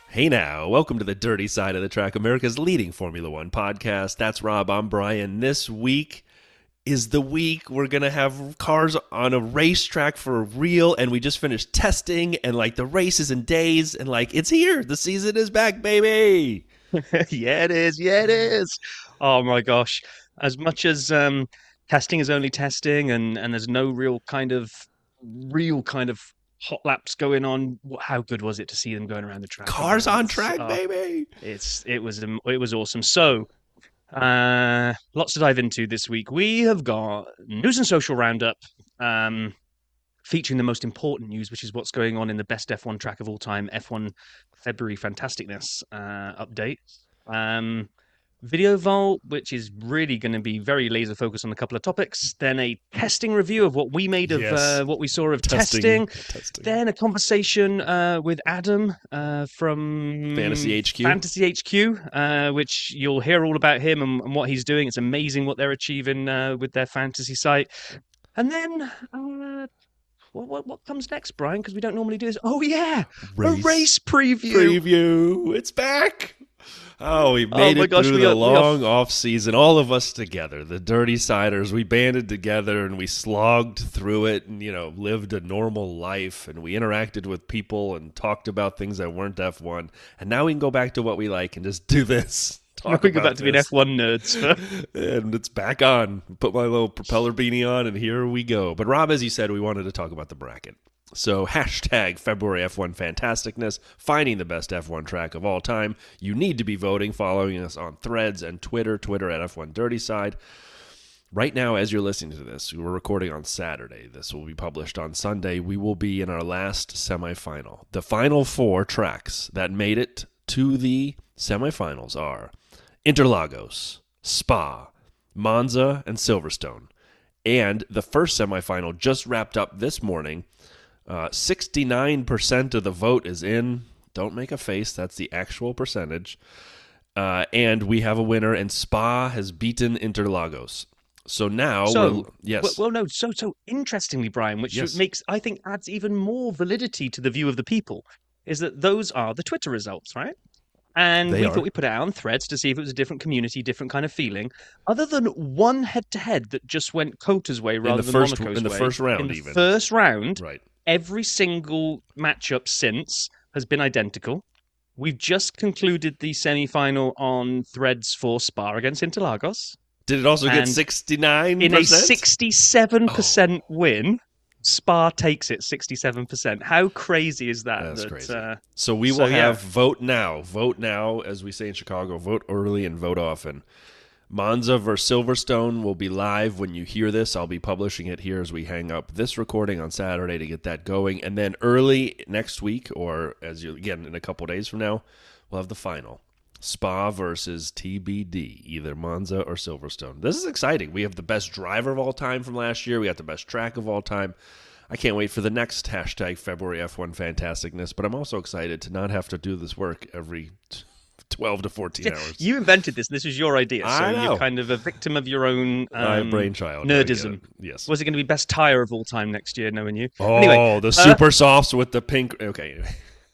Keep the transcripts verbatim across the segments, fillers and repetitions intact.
Hey now, welcome to the Dirty Side of the Track, America's leading Formula One podcast. That's Rob, I'm Brian. This week is the week we're going to have cars on a racetrack for real, and we just finished testing, and like the race is in days, and like it's here. The season is back, baby. Yeah, it is. Yeah, it is. Oh my gosh. As much as um, testing is only testing and, and there's no real kind of real kind of hot laps going on, wh- how good was it to see them going around the track Cars again? on It's, track, uh, baby. it's it was um, it was awesome. So, uh, lots to dive into this week. We have got news and social roundup, um, featuring the most important news, which is what's going on in the best F one track of all time, F one February Fantasticness uh, update. Um, Video Vault, which is really going to be very laser focused on a couple of topics. Then a testing review of what we made of Yes. uh, what we saw of Testing. testing. Testing. Then a conversation uh, with Adam uh, from Fantasy H Q. Fantasy H Q, uh, which you'll hear all about him and, and what he's doing. It's amazing what they're achieving uh, with their fantasy site. And then uh, what, what what comes next, Brian? Because we don't normally do this. Oh yeah, Race a race preview. Preview. It's back. Oh, we made my it gosh, through we the are- we are- long off season. All of us together, the Dirty Siders, we banded together and we slogged through it and, you know, lived a normal life. And we interacted with people and talked about things that weren't F one. And now we can go back to what we like and just do this. Talk We go about back to being this. F one nerds. And it's back on. Put my little propeller beanie on, and here we go. But Rob, as you said, we wanted to talk about the bracket. So hashtag February F one Fantasticness, finding the best F one track of all time. You need to be voting, following us on Threads and Twitter, Twitter at F one Dirty Side. Right now, as you're listening to this, we're recording on Saturday. This will be published on Sunday. We will be in our last semifinal. The final four tracks that made it to the semifinals are Interlagos, Spa, Monza, and Silverstone. And the first semifinal just wrapped up this morning. Uh, sixty-nine percent of the vote is in. Don't make a face. That's the actual percentage. Uh, and we have a winner, and Spa has beaten Interlagos. So now, So, we're, yes. well, well, no, so so interestingly, Brian, which Yes. makes I think adds even more validity to the view of the people, is that those are the Twitter results, right? And They we are. thought we'd put it out on Threads to see if it was a different community, different kind of feeling. Other than one head-to-head that just went Cota's way rather the than first- Monaco's in the way, first round in the even. first round, right. every single matchup since has been identical. We've just concluded the semi-final on Threads for Spa against Interlagos. Did it also get And sixty-nine percent? In a sixty-seven percent win, Spa takes it sixty-seven percent. How crazy is that? That's that, crazy. Uh, So we So, will yeah. have vote now. Vote now, as we say in Chicago. Vote early and vote often. Monza versus Silverstone will be live when you hear this. I'll be publishing it here as we hang up this recording on Saturday to get that going. And then early next week, or as you again in a couple days from now, we'll have the final. Spa versus T B D, either Monza or Silverstone. This is exciting. We have the best driver of all time from last year. We got the best track of all time. I can't wait for the next hashtag February F one Fantasticness, but I'm also excited to not have to do this work every twelve to fourteen hours. you invented this. This was your idea. So I know. you're kind of a victim of your own My um, brainchild. I get nerdism. it. Yes. Was it going to be best tire of all time next year, knowing you? Oh, Anyway, the super softs with the pink. Okay. Anyway.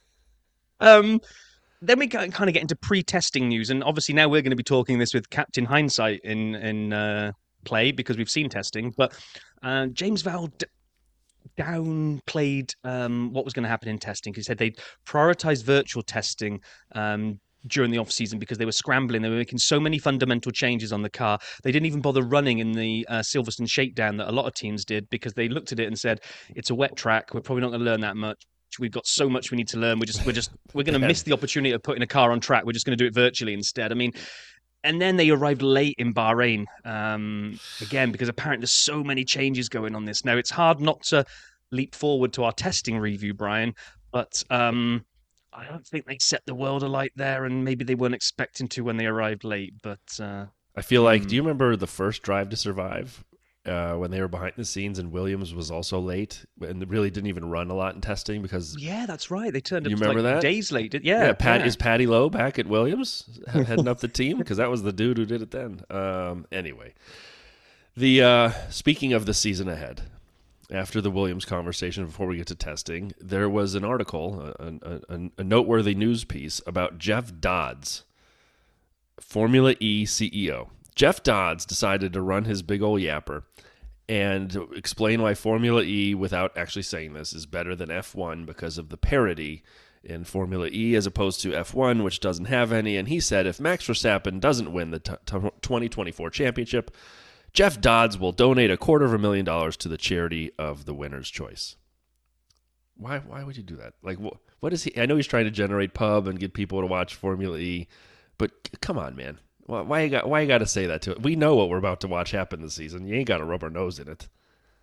Um, then we kind of get into pre-testing news, and obviously now we're going to be talking this with Captain Hindsight in in uh, play because we've seen testing. But uh, James Vowell d- downplayed um, what was going to happen in testing. He said they'd prioritize virtual testing um, during the off season because they were scrambling. They were making so many fundamental changes on the car. They didn't even bother running in the uh, Silverstone shakedown that a lot of teams did because they looked at it and said, "It's a wet track. We're probably not going to learn that much. We've got so much we need to learn. We're just, we're just, we're going to miss the opportunity of putting a car on track. We're just going to do it virtually instead." I mean, and then they arrived late in Bahrain um, again because apparently there's so many changes going on this now. It's hard not to leap forward to our testing review, Brian, but um, I don't think they set the world alight there, and maybe they weren't expecting to when they arrived late. But uh, I feel like, Hmm. do you remember the first Drive to Survive uh, when they were behind the scenes and Williams was also late and really didn't even run a lot in testing because yeah, that's right. They turned up You remember like that? days late. did- Yeah, yeah, Pat yeah. is Patty Lowe back at Williams he- heading up the team because that was the dude who did it then. Um, anyway, the uh, speaking of the season ahead, after the Williams conversation, before we get to testing, there was an article, a, a, a, a noteworthy news piece about Jeff Dodds, Formula E C E O. Jeff Dodds decided to run his big old yapper and explain why Formula E, without actually saying this, is better than F one because of the parity in Formula E as opposed to F one, which doesn't have any. And he said if Max Verstappen doesn't win the t- t- twenty twenty-four championship, Jeff Dodds will donate a quarter of a million dollars to the charity of the winner's choice. Why Why would you do that? Like, what, what is he? I know he's trying to generate pub and get people to watch Formula E, but come on, man. Why, why you got Why you got to say that to it? We know what we're about to watch happen this season. You ain't got to rub our nose in it.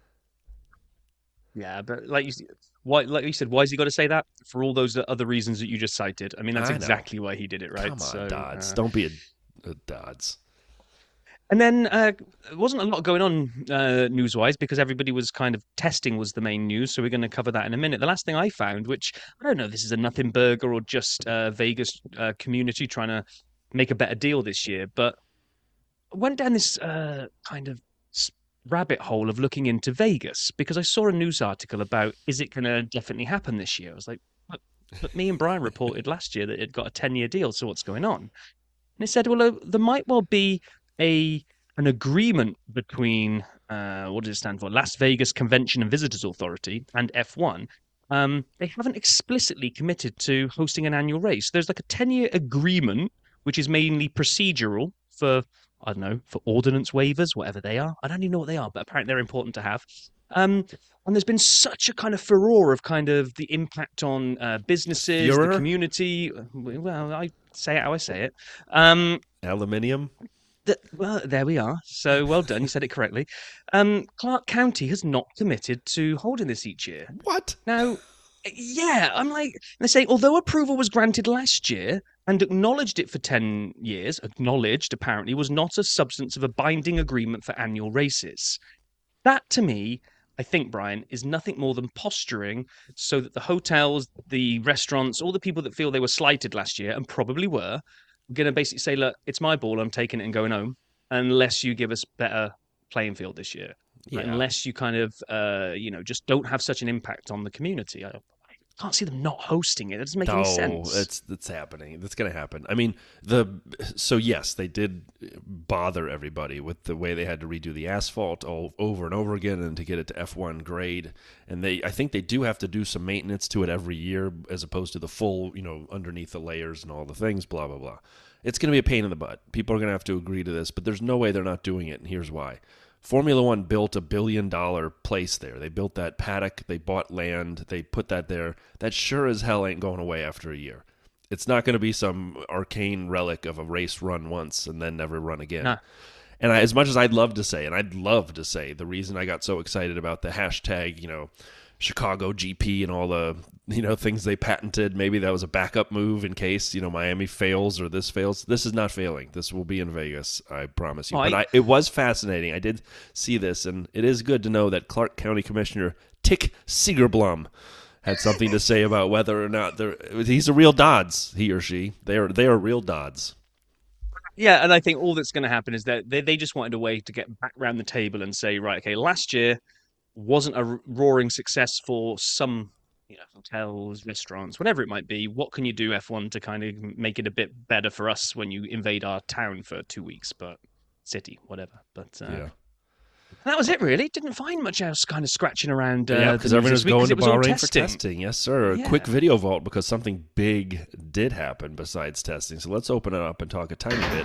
Yeah, but like you, why, like you said, why has he got to say that? For all those other reasons that you just cited. I mean, that's I know. exactly why he did it, right? Come on, so, Dodds. uh, Don't be a, a Dodds. And then uh, there wasn't a lot going on uh, news-wise because everybody was kind of testing was the main news. So we're going to cover that in a minute. The last thing I found, which I don't know, this is a nothing burger or just uh, Vegas uh, community trying to make a better deal this year, but I went down this uh, kind of rabbit hole of looking into Vegas because I saw a news article about is it going to definitely happen this year? I was like, but, but me and Brian reported last year that it got a ten-year deal. So what's going on? And it said, well, uh, there might well be a an agreement between uh, what does it stand for? Las Vegas Convention and Visitors Authority and F one. Um, they haven't explicitly committed to hosting an annual race. There's like a ten-year agreement, which is mainly procedural for, I don't know, for ordinance waivers, whatever they are. I don't even know what they are, but apparently they're important to have. Um, and there's been such a kind of furore of kind of the impact on uh, businesses, Furor? the community. Well, I say it how I say it. Um, Aluminium? that, well, there we are. So well done. You said it correctly. Um, Clark County has not committed to holding this each year. What? Now, yeah, I'm like, they say, although approval was granted last year and acknowledged it for ten years, acknowledged apparently was not a substance of a binding agreement for annual races. That to me, I think, Brian, is nothing more than posturing so that the hotels, the restaurants, all the people that feel they were slighted last year and probably were, going to basically say, look, it's my ball, I'm taking it and going home, unless you give us better playing field this year. Yeah. Unless you kind of, uh, you know, just don't have such an impact on the community. I, I can't see them not hosting it. It doesn't make no, any sense. it's it's happening. That's going to happen. I mean, the so yes, they did bother everybody with the way they had to redo the asphalt all over and over again, and to get it to F one grade. And they, I think they do have to do some maintenance to it every year, as opposed to the full, you know, underneath the layers and all the things. Blah blah blah. It's going to be a pain in the butt. People are going to have to agree to this, but there's no way they're not doing it, and here's why. Formula One built a billion dollar place there. They built that paddock. They bought land. They put that there. That sure as hell ain't going away after a year. It's not going to be some arcane relic of a race run once and then never run again. Nah. And I, as much as I'd love to say, and I'd love to say, the reason I got so excited about the hashtag, you know, Chicago G P and all the, you know, things they patented, maybe that was a backup move in case, you know, Miami fails or this fails. This is not failing. This will be in Vegas, I promise you. Oh, but I- I, it was fascinating. I did see this, and it is good to know that Clark County Commissioner Tick Segerblum had something to say about whether or not they're, he's a real Dodds, he or she. They are, they are real Dodds. Yeah, and I think all that's going to happen is that they, they just wanted a way to get back around the table and say, right, okay, last year wasn't a roaring success for some, you know, hotels, restaurants, whatever it might be. What can you do, F one, to kind of make it a bit better for us when you invade our town for two weeks, but city, whatever. But uh, Yeah. that was it, really. Didn't find much else kind of scratching around. Uh, Yeah, the because news everyone was this week, going 'cause to it was all Bahrain for testing. Yes, sir. A Yeah. quick video vault because something big did happen besides testing. So let's open it up and talk a tiny bit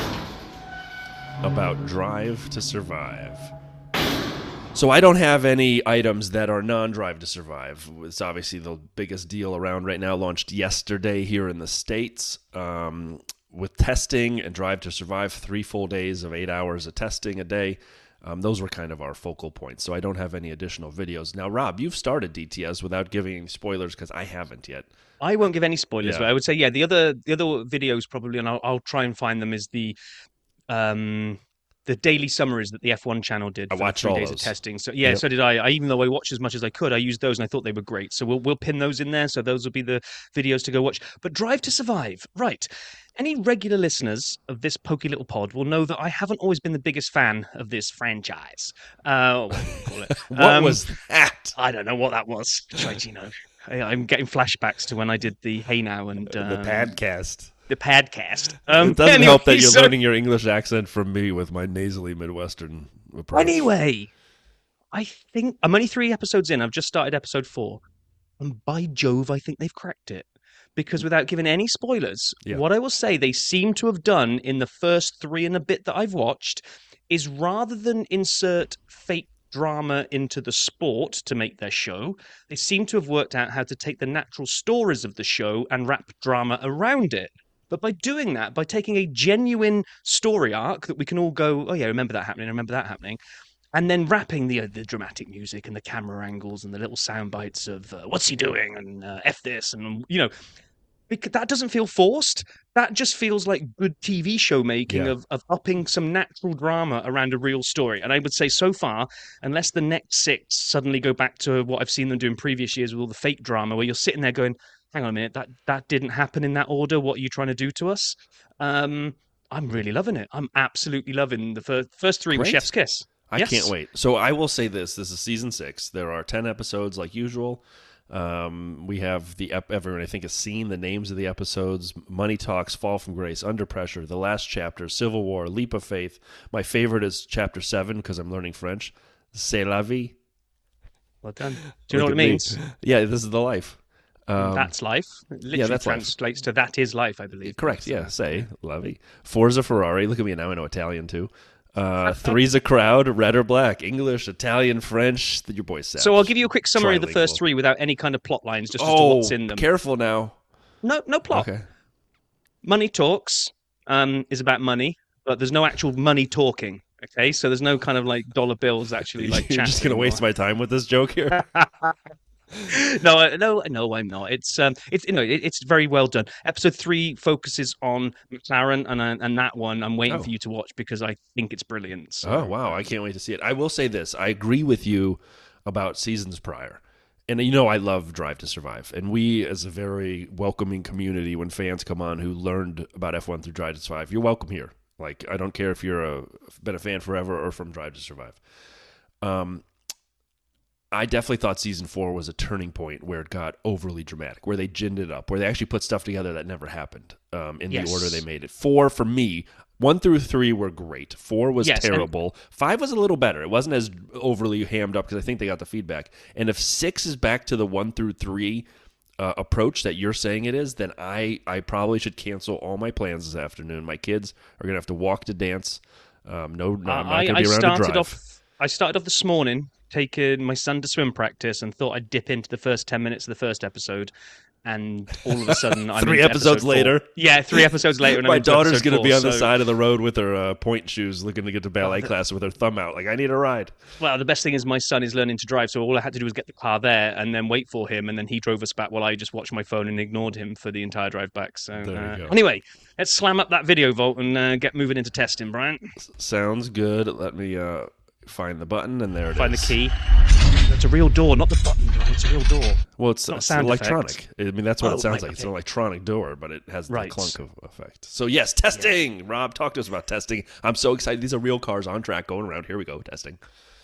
about Drive to Survive. So I don't have any items that are non-Drive to Survive. It's obviously the biggest deal around right now. Launched yesterday here in the States um, with testing and Drive to Survive. Three full days of eight hours of testing a day. Um, those were kind of our focal points. So I don't have any additional videos. Now, Rob, you've started D T S without giving any spoilers because I haven't yet. I won't give any spoilers, Yeah. but I would say, yeah, the other the other videos probably, and I'll, I'll try and find them, is the um the daily summaries that the F one channel did I for the watched three all days those. of testing. So yeah, Yep. so did I. I. Even though I watched as much as I could, I used those and I thought they were great. So we'll we'll pin those in there. So those will be the videos to go watch. But Drive to Survive, right? Any regular listeners of this pokey little pod will know that I haven't always been the biggest fan of this franchise. Uh, what do you call it? What Um, was that? I don't know what that was. Try to, you know, I, I'm getting flashbacks to when I did the Hey Now and um, The podcast. the podcast. Um, It doesn't anyway, help that you're so- learning your English accent from me with my nasally Midwestern approach. Anyway, I think I'm only three episodes in. I've just started episode four, and by Jove, I think they've cracked it. Because without giving any spoilers, Yeah. what I will say they seem to have done in the first three and a bit that I've watched is rather than insert fake drama into the sport to make their show, they seem to have worked out how to take the natural stories of the show and wrap drama around it. But by doing that, by taking a genuine story arc that we can all go, oh yeah, remember that happening, remember that happening, and then wrapping the uh, the dramatic music and the camera angles and the little sound bites of uh, what's he doing and uh, F this and, you know, because that doesn't feel forced. That just feels like good T V show making Yeah. of, of upping some natural drama around a real story. And I would say so far, unless the next six suddenly go back to what I've seen them do in previous years with all the fake drama, where you're sitting there going, hang on a minute, that, that didn't happen in that order. What are you trying to do to us? Um, I'm really loving it. I'm absolutely loving the first, first three with Great. Chef's Kiss. I Yes. can't wait. So I will say this: this is season six. There are ten episodes, like usual. Um, we have the ep- everyone I think has seen the names of the episodes: Money Talks, Fall from Grace, Under Pressure, the last chapter, Civil War, Leap of Faith. My favorite is chapter seven because I'm learning French. C'est la vie. Well done. Do you know Look what it at me. means? Yeah, this is the life. Um, That's life. It literally that's life. translates to that is life, I believe. correct. So- Yeah, say la vie. Forza Ferrari. Look at me now. I know Italian too. Uh, three's a crowd. Red or black. English, Italian, French. Your boy's savage. So I'll give you a quick summary of the first Trilingual. three without any kind of plot lines, just as to Oh, what's in them. careful now. No, no plot. Okay. Money Talks um, is about money, but there's no actual money talking. Okay, so there's no kind of like dollar bills actually like. You're just gonna chatting waste or- my time with this joke here. no, I- no, no, I'm not. It's um, it's you know, it, it's very well done. Episode three focuses on McLaren, and uh, and that one I'm waiting Oh. for you to watch because I think it's brilliant. So. Oh wow, I can't wait to see it. I will say this: I agree with you about seasons prior, and you know I love Drive to Survive, and we as a very welcoming community, when fans come on who learned about F one through Drive to Survive, you're welcome here. Like I don't care if you're a been a fan forever or from Drive to Survive. Um, I definitely thought season four was a turning point where it got overly dramatic, where they ginned it up, where they actually put stuff together that never happened um, in Yes. the order they made it. Four, for me, one through three were great. Four was Yes, and- terrible. Five was a little better. It wasn't as overly hammed up because I think they got the feedback. And if six is back to the one through three uh, approach that you're saying it is, then I, I probably should cancel all my plans this afternoon. My kids are going to have to walk to dance. Um, no, no, I'm not I, going I to be around to started drive. off. I started off this morning taking my son to swim practice and thought I'd dip into the first ten minutes of the first episode, and all of a sudden I'm Three into episodes episode four. later? Yeah, three episodes later. And I'm My into daughter's episode going to be four, on the so- side of the road with her uh, point shoes looking to get to ballet class with her thumb out. Like, I need a ride. Well, the best thing is my son is learning to drive, so all I had to do was get the car there and then wait for him, and then he drove us back while I just watched my phone and ignored him for the entire drive back. So There you uh, go. anyway, let's slam up that video vault and uh, get moving into testing, Brian. Sounds good. Let me uh, find the button, and there it is. Find the key. It's a real door, not the button, Brian. It's a real door. Well, it's, Not a it's sound electronic. effect. I mean, that's what Oh, it sounds right, like. It's okay. an electronic door, but it has the Right. clunk of effect. So, yes, testing. Rob, talk to us about testing. I'm so excited. These are real cars on track going around. Here we go, testing.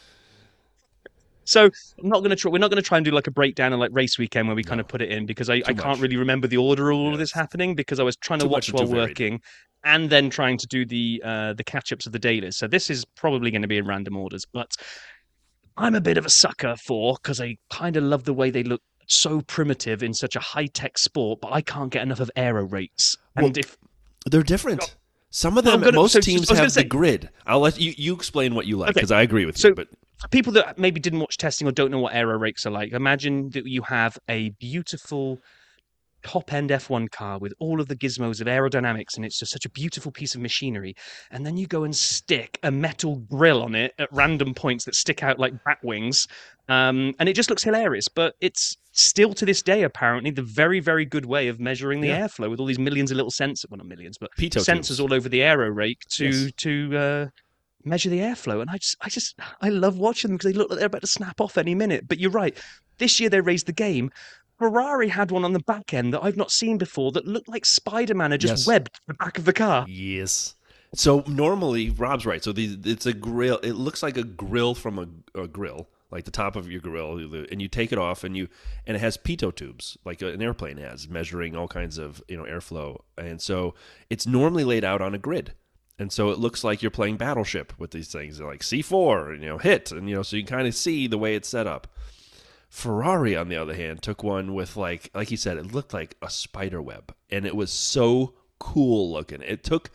So I'm not going to try. We're not going to try and do like a breakdown of like race weekend where we kind of put it in because I, I can't much. really remember the order of all Yeah, of this it's happening because I was trying to too much watch and while too varied. working and then trying to do the uh, the catch ups of the dailies. So this is probably going to be in random orders, but I'm a bit of a sucker for because I kind of love the way they look so primitive in such a high tech sport, but I can't get enough of aero rates. And Well, if They're different. Some of I'm them, gonna- most so- teams I was gonna have the say- grid. I'll let you, you explain what you like Okay. because I agree with So- you. But for people that maybe didn't watch testing or don't know what aero rakes are like, imagine that you have a beautiful top-end F one car with all of the gizmos of aerodynamics, and it's just such a beautiful piece of machinery. And then you go and stick a metal grill on it at random points that stick out like bat wings, um, and it just looks hilarious. But it's still to this day, apparently, the very, very good way of measuring the Yeah. airflow with all these millions of little sensors. Well, not millions, but Pitot sensors tubes. all over the aero rake to Yes. to uh, measure the airflow. And I just, I just, I love watching them because they look like they're about to snap off any minute. But you're right. This year they raised the game. Ferrari had one on the back end that I've not seen before that looked like Spider-Man had just Yes. webbed the back of the car. Yes. So normally, Rob's right. So the, it's a grill. It looks like a grill from a, a grill, like the top of your grill, and you take it off, and you and it has pitot tubes, like an airplane has, measuring all kinds of you know airflow. And so it's normally laid out on a grid, and so it looks like you're playing Battleship with these things. They're like C four, you know, hit, and you know, so you kind of see the way it's set up. Ferrari, on the other hand, took one with like, like he said, it looked like a spider web, and it was so cool looking. It took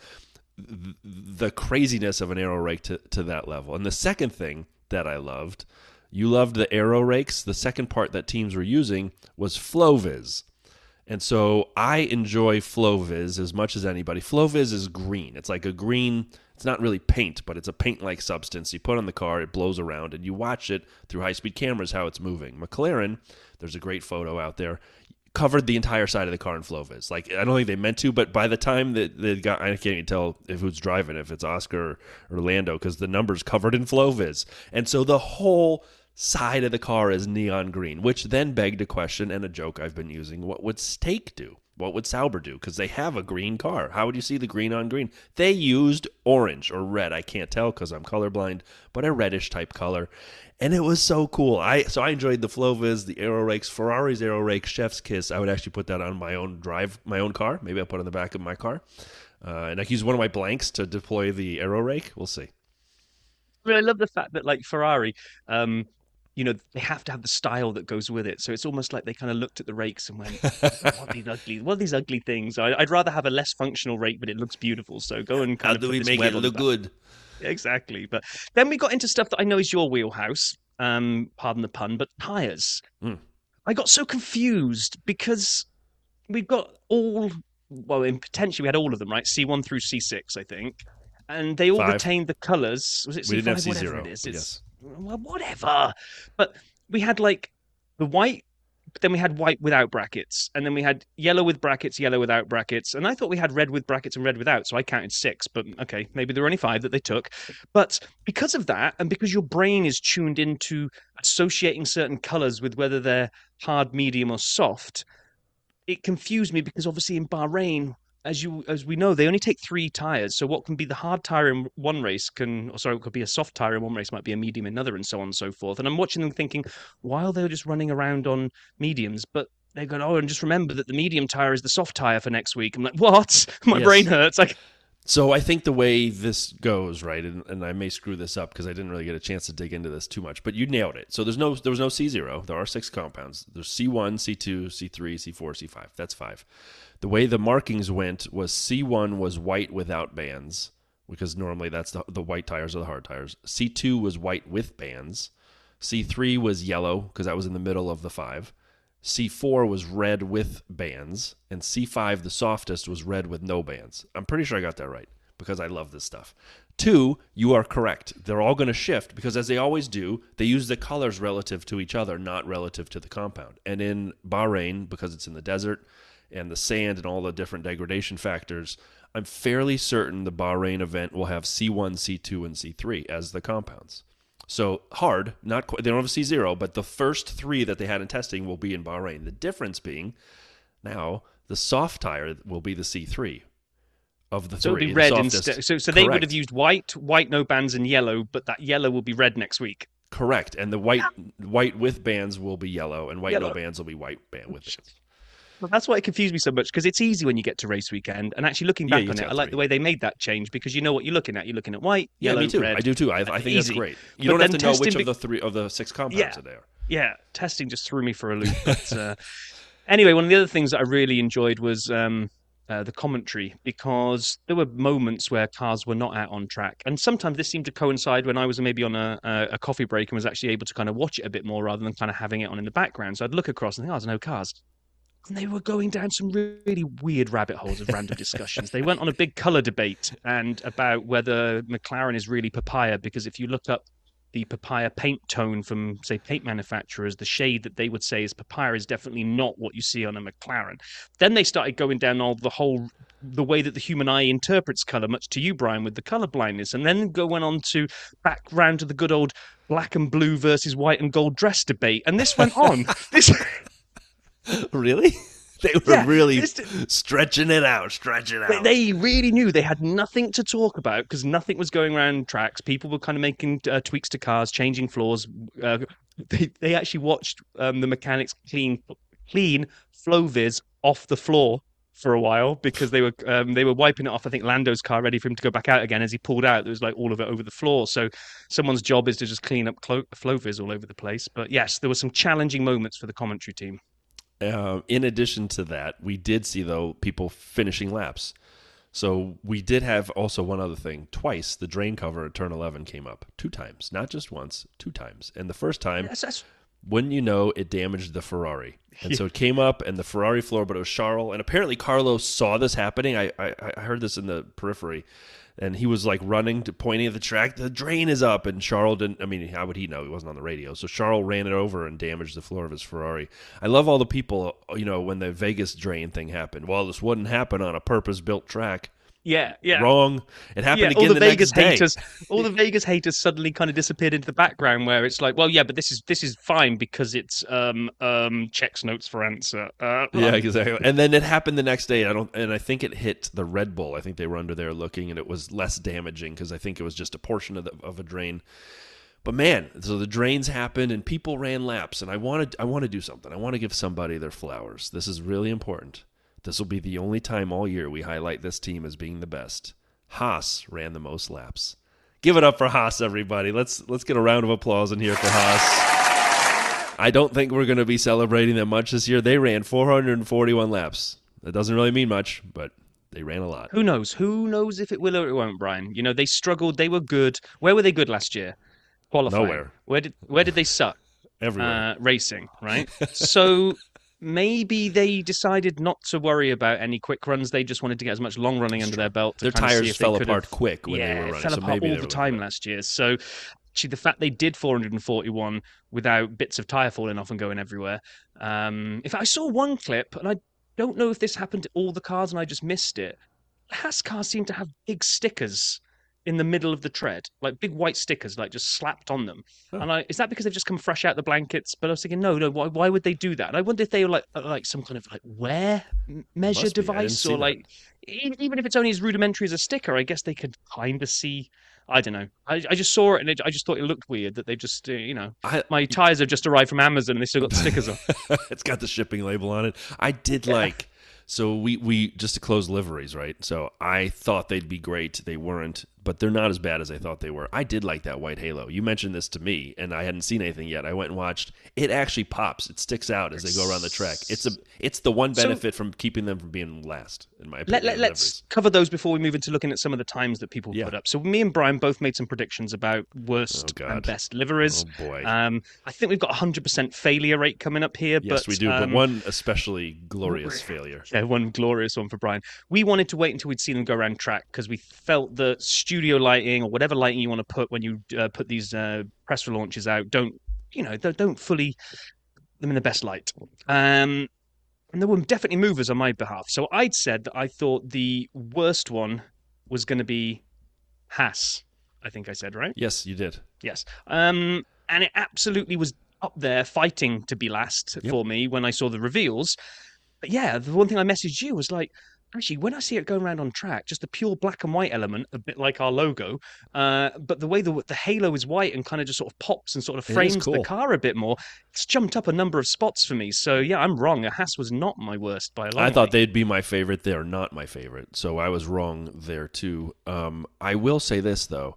the craziness of an aero rake to, to that level. And the second thing that I loved, you loved the aero rakes. The second part that teams were using was FlowViz. And so I enjoy FlowViz as much as anybody. FlowViz is green. It's like a green, it's not really paint, but it's a paint-like substance. You put on the car, it blows around, and you watch it through high-speed cameras how it's moving. McLaren, there's a great photo out there, covered the entire side of the car in FlowViz. Like, I don't think they meant to, but by the time that they got, I can't even tell if who's driving, if it's Oscar or Lando, because the number's covered in FlowViz. And so the whole side of the car is neon green, which then begged a question and a joke I've been using. What would Stake do? What would Sauber do? Because they have a green car. How would you see the green on green? They used orange or red. I can't tell because I'm colorblind, but a reddish type color. And it was so cool. I So I enjoyed the FlowViz, the aero rakes, Ferrari's aero rake, Chef's Kiss. I would actually put that on my own drive, my own car. Maybe I'll put it on the back of my car. Uh, and I can use one of my blanks to deploy the aero rake. We'll see. I mean, I love the fact that, like, Ferrari, um, you know, they have to have the style that goes with it. So it's almost like they kind of looked at the rakes and went, what are these ugly, what are these ugly things? I, I'd rather have a less functional rake, but it looks beautiful. So go and kind How of do put we this make web it on look the back. good? Exactly. But then we got into stuff that I know is your wheelhouse, um, pardon the pun, but tires. Mm. I got so confused because we've got all, well, in potentially we had all of them, right? C one through C six, I think. And they all Five. retained the colors. Was it C five? We didn't have C Whatever zero. it is. but It's, yes. well, whatever. But we had like the white, but then we had white without brackets, and then we had yellow with brackets, yellow without brackets, and I thought we had red with brackets and red without, so I counted six, but okay, maybe there were only five that they took. But because of that, and because your brain is tuned into associating certain colors with whether they're hard, medium, or soft, it confused me because obviously in Bahrain, as you as we know, they only take three tires. So what can be the hard tire in one race can, or sorry, it could be a soft tire in one race, might be a medium in another, and so on and so forth. And I'm watching them thinking, while they're just running around on mediums, but they're going, oh, and just remember that the medium tire is the soft tire for next week. I'm like, what? My Yes. brain hurts. Like, So I think the way this goes, right, and, and I may screw this up because I didn't really get a chance to dig into this too much, but you nailed it. So there's no there was no C zero. There are six compounds. There's C one, C two, C three, C four, C five. That's five. The way the markings went was C one was white without bands, because normally that's the, the white tires are the hard tires. C two was white with bands. C three was yellow because that was in the middle of the five. C four was red with bands, and C five, the softest, was red with no bands. I'm pretty sure I got that right because I love this stuff. Two, you are correct. They're all going to shift because, as they always do, they use the colors relative to each other, not relative to the compound. And in Bahrain, because it's in the desert and the sand and all the different degradation factors, I'm fairly certain the Bahrain event will have C one, C two, and C three as the compounds. So hard, not quite, they don't have a C zero, but the first three that they had in testing will be in Bahrain. The difference being now the soft tire will be the C three of the so three. it'll be red the softest. instead. So, so they would Correct. have used white, white, no bands, and yellow, but that yellow will be red next week. Correct. And the white white with bands will be yellow, and white Yellow. no bands will be white band with bands. Well, that's why it confused me so much, because it's easy when you get to race weekend. And actually looking Yeah, back you on get it, to I like three. the way they made that change, because you know what you're looking at. You're looking at white, Yeah, yellow, me too. red. I do too. I, I think Easy. that's great. You But don't have then to know which testing of be- the three of the six compounds Yeah. that they are. Yeah, testing just threw me for a loop. But uh, anyway, one of the other things that I really enjoyed was um, uh, the commentary, because there were moments where cars were not out on track, and sometimes this seemed to coincide when I was maybe on a, a, a coffee break and was actually able to kind of watch it a bit more rather than kind of having it on in the background. So I'd look across and think, oh, there's no cars. And they were going down some really weird rabbit holes of random discussions. They went on a big colour debate and about whether McLaren is really papaya, because if you look up the papaya paint tone from, say, paint manufacturers, the shade that they would say is papaya is definitely not what you see on a McLaren. Then they started going down all the whole the way that the human eye interprets color, much to you, Brian, with the color blindness, and then go went on to back round to the good old black and blue versus white and gold dress debate, and this went on. This really. They were yeah, really this, stretching it out, stretching it out. They really knew they had nothing to talk about because nothing was going around tracks. People were kind of making uh, tweaks to cars, changing floors. Uh, they they actually watched um, the mechanics clean clean Floviz off the floor for a while because they were um, they were wiping it off. I think Lando's car ready for him to go back out again. As he pulled out, there was like all of it over the floor. So someone's job is to just clean up Clo- Floviz all over the place. But yes, there were some challenging moments for the commentary team. Uh, in addition to that, we did see, though, people finishing laps. So we did have also one other thing. Twice, the drain cover at turn eleven came up. Two times. Not just once, two times. And the first time, Yes, that's... wouldn't you know, it damaged the Ferrari. And Yeah. so it came up, and the Ferrari floor, but it was Charles. And apparently Carlos saw this happening. I, I, I heard this in the periphery. And he was like running to pointing at the track. The drain is up, and Charles didn't. I mean, how would he know? He wasn't on the radio. So Charles ran it over and damaged the floor of his Ferrari. I love all the people. You know, when the Vegas drain thing happened. Well, this wouldn't happen on a purpose-built track. Yeah, yeah. Wrong. It happened Yeah, again all the, the Vegas next day. haters, all the Vegas haters suddenly kind of disappeared into the background, where it's like, well, yeah, but this is this is fine because it's um um checks notes for answer. Uh, Yeah, exactly. And then it happened the next day. I don't, and I think it hit the Red Bull. I think they were under there looking, and it was less damaging because I think it was just a portion of the, of a drain. But man, so the drains happened, and people ran laps, and I wanted, I want to do something. I want to give somebody their flowers. This is really important. This will be the only time all year we highlight this team as being the best. Haas ran the most laps. Give it up for Haas, everybody. Let's let's get a round of applause in here for Haas. I don't think we're going to be celebrating them much this year. They ran four hundred forty-one laps. That doesn't really mean much, but they ran a lot. Who knows? Who knows if it will or it won't, Brian? You know, they struggled. They were good. Where were they good last year? Qualifying. Nowhere. Where did Where did they suck? Everywhere. Uh, racing, right? So maybe they decided not to worry about any quick runs. They just wanted to get as much long running under their belt. To Their kind of see tires if they fell could apart have- quick when yeah, they were it running. fell so apart maybe all they the were time good. last year. So actually, the fact they did four hundred forty-one without bits of tire falling off and going everywhere. Um, if I saw one clip, and I don't know if this happened to all the cars and I just missed it. Haas cars seem to have big stickers in the middle of the tread, like big white stickers, like just slapped on them. Huh. And I, is that because they've just come fresh out the blankets? But I was thinking, no, no, why, why would they do that? And I wonder if they were like, uh, like some kind of like wear m- measure Must be. I didn't device, see or that. like e- even if it's only as rudimentary as a sticker, I guess they could kind of see. I don't know. I, I just saw it and it, I just thought it looked weird that they just, uh, you know, I, my tires have just arrived from Amazon and they still got the stickers on. it's got the shipping label on it. I did Yeah. like, so we, we just to close liveries, right? So I thought they'd be great. They weren't, but they're not as bad as I thought they were. I did like that white halo. You mentioned this to me, and I hadn't seen anything yet. I went and watched. It actually pops. It sticks out as they go around the track. It's a, it's the one So- benefit from keeping them from being last, in my opinion. Let, let, in let's liveries. cover those before we move into looking at some of the times that people Yeah. put up. So me and Brian both made some predictions about worst Oh, God. and best liveries. Oh boy. Um, I think we've got a hundred percent failure rate coming up here. yes, but, we do, but um, one especially glorious failure. yeah, one glorious one for Brian. We wanted to wait until we'd seen them go around track because we felt that studio lighting or whatever lighting you want to put when you uh, put these uh, press relaunches out, don't you know? Don't, don't fully put them in the best light. Um, and there were definitely movers on my behalf. So I'd said that I thought the worst one was going to be Haas. I think I said right. Yes, you did. Yes. Um, and it absolutely was up there fighting to be last Yep. for me when I saw the reveals. But yeah, the one thing I messaged you was like, actually, when I see it going around on track, just the pure black and white element, a bit like our logo, uh, but the way the the halo is white and kind of just sort of pops and sort of It is frames the cool. car a bit more, it's jumped up a number of spots for me. So yeah, I'm wrong. A Haas was not my worst by a long I thought way. they'd be my favorite. They're not my favorite, so I was wrong there too. Um, I will say this though,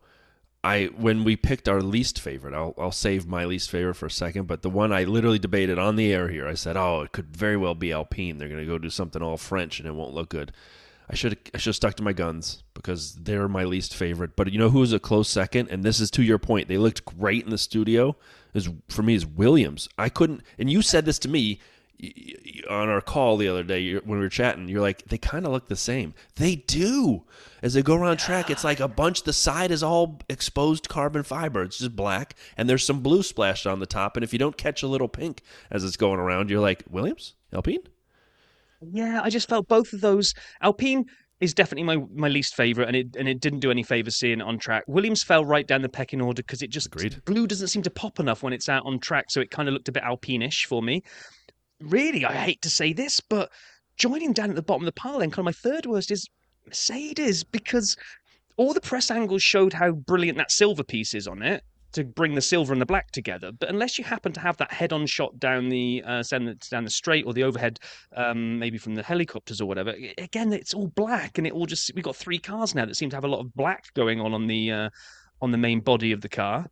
I when we picked our least favorite, I'll I'll save my least favorite for a second. But the one I literally debated on the air here, I said, oh, it could very well be Alpine. They're going to go do something all French and it won't look good. I should I should have stuck to my guns because they're my least favorite. But you know who was a close second? And this is to your point. They looked great in the studio. Is for me is Williams. I couldn't. And you said this to me y- y- on our call the other day you- when we were chatting. You're like, they kind of look the same. They do. As they go around track, it's like a bunch. The side is all exposed carbon fiber. It's just black, and there's some blue splashed on the top. And if you don't catch a little pink as it's going around, you're like, Williams, Alpine. Yeah, I just felt both of those. Alpine, is definitely my, my least favorite, and it and it didn't do any favors seeing it on track. Williams fell right down the pecking order because it just Agreed. blue doesn't seem to pop enough when it's out on track, so it kind of looked a bit Alpine-ish for me. Really, I hate to say this, but joining down at the bottom of the pile, then kind of my third worst is Mercedes, because all the press angles showed how brilliant that silver piece is on it to bring the silver and the black together. But unless you happen to have that head-on shot down the uh, down the straight or the overhead, um, maybe from the helicopters or whatever, again, it's all black, and it all just we've got three cars now that seem to have a lot of black going on on the uh, on the main body of the car.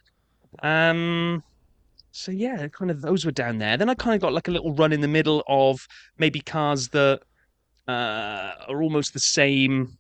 Um. So yeah, kind of those were down there. Then I kind of got like a little run in the middle of maybe cars that uh, are almost the same,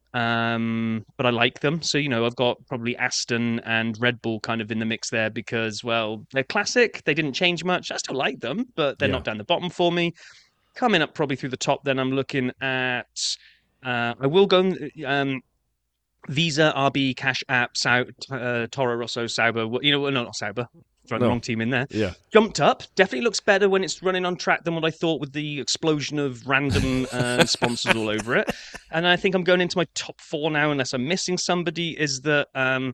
um, but I like them. So, you know, I've got probably Aston and Red Bull kind of in the mix there because, well, they're classic. They didn't change much. I still like them, but they're Yeah. not down the bottom for me. Coming up probably through the top, then I'm looking at, uh, I will go, um, Visa, R B, Cash App, Sau- uh, Toro Rosso, Sauber, you know, no, not Sauber. Thrown the No. wrong team in there. Yeah. Jumped up. Definitely looks better when it's running on track than what I thought with the explosion of random uh, sponsors all over it. And I think I'm going into my top four now, unless I'm missing somebody, is the um,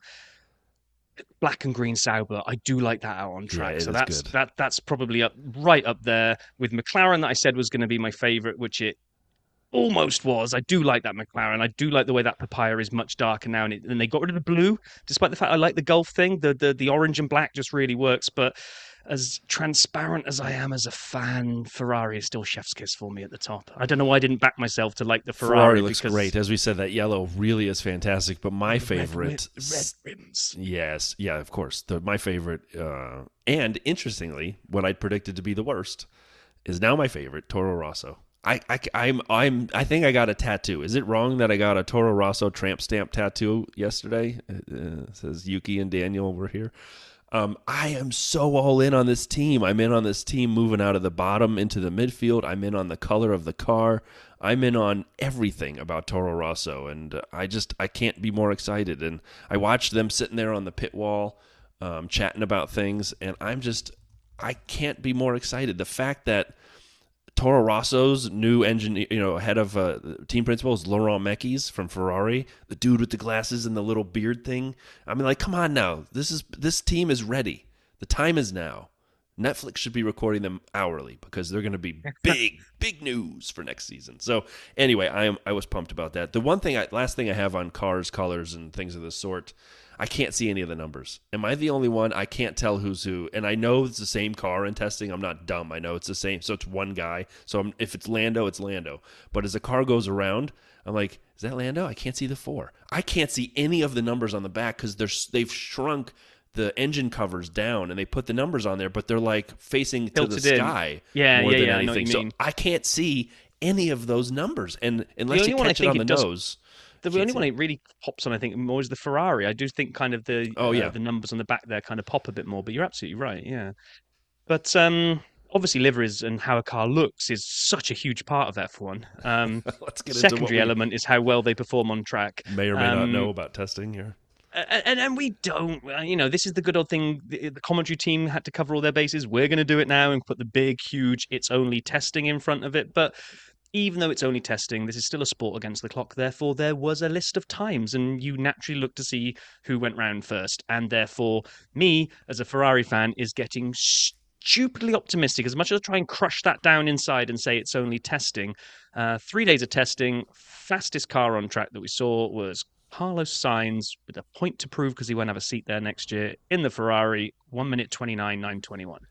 black and green Sauber. I do like that out on track. Yeah, it so is that's good. that that's probably up right up there with McLaren that I said was going to be my favourite, which it almost was. I do like that McLaren. I do like the way that papaya is much darker now, and, it, and they got rid of the blue, despite the fact I like the Gulf thing. The, the the orange and black just really works. But as transparent as I am as a fan, Ferrari is still chef's kiss for me at the top. I don't know why I didn't back myself to like the Ferrari. Ferrari looks because great. As we said, that yellow really is fantastic. But my red favorite, rim- red rims. yes, yeah, of course, the, my favorite, uh, and interestingly, what I'd predicted to be the worst is now my favorite, Toro Rosso. I, I, I'm, I'm, I think I got a tattoo. Is it wrong that I got a Toro Rosso tramp stamp tattoo yesterday? Uh, it says Yuki and Daniel were here. Um, I am so all in on this team. I'm in on this team moving out of the bottom into the midfield. I'm in on the color of the car. I'm in on everything about Toro Rosso, and uh, I just I can't be more excited. And I watched them sitting there on the pit wall, um, chatting about things, and I'm just I can't be more excited. The fact that Toro Rosso's new engineer, you know, head of uh, team principal is Laurent Mekies from Ferrari, the dude with the glasses and the little beard thing. I mean, like, come on now. This is this team is ready. The time is now. Netflix should be recording them hourly because they're going to be big, big news for next season. So anyway, I am I was pumped about that. The one thing, I, last thing I have on cars, colors, and things of this sort, I can't see any of the numbers. Am I the only one? I can't tell who's who. And I know it's the same car in testing. I'm not dumb. I know it's the same. So it's one guy. So I'm, if it's Lando, it's Lando. But as the car goes around, I'm like, is that Lando? I can't see the four. I can't see any of the numbers on the back because they're they've shrunk the engine covers down and they put the numbers on there, but they're like facing to Tilted the in. sky Yeah, more yeah, than yeah, I know what anything. you mean. So I can't see any of those numbers. And unless only you one I catch it think on the it does- nose. The Can't only see one it. it really pops on, I think, more is the Ferrari. I do think kind of the Oh, uh, yeah. the numbers on the back there kind of pop a bit more. But you're absolutely right, yeah. But um, obviously, liveries and how a car looks is such a huge part of that. For one, um, Let's get into what secondary we element is how well they perform on track. may or may not Um, know about testing here. And, and we don't, uh, you know, this is the good old thing. The, the commentary team had to cover all their bases. We're going to do it now and put the big, huge, it's only testing in front of it. But even though it's only testing, this is still a sport against the clock. Therefore, there was a list of times, and you naturally look to see who went round first. And therefore, me, as a Ferrari fan, is getting stupidly optimistic. As much as I try and crush that down inside and say it's only testing, uh, three days of testing, fastest car on track that we saw was Carlos Sainz with a point to prove because he won't have a seat there next year in the Ferrari, one minute twenty-nine, nine twenty-one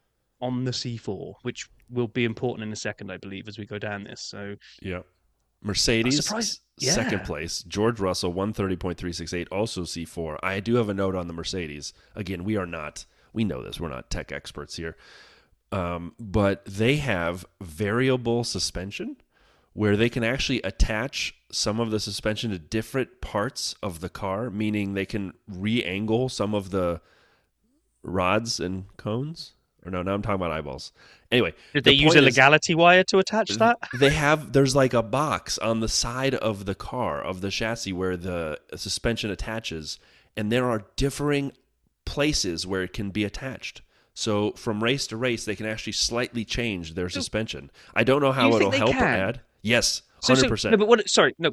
on the C four, which will be important in a second, I believe, as we go down this. So, Yeah. Mercedes, I'm surprised- yeah. second place. George Russell, one thirty point three six eight, also C four. I do have a note on the Mercedes. Again, we are not, we know this, we're not tech experts here. Um, but they have variable suspension where they can actually attach some of the suspension to different parts of the car, meaning they can re-angle some of the rods and cones. Or no, now I'm talking about eyeballs. Anyway, did the they use point a is- legality wire to attach that? they have there's like a box on the side of the car of the chassis where the suspension attaches, and there are differing places where it can be attached. So from race to race, they can actually slightly change their suspension. I don't know how you it'll think they help or can? add. Yes, So- hundred so- percent. No, but what? Sorry, no.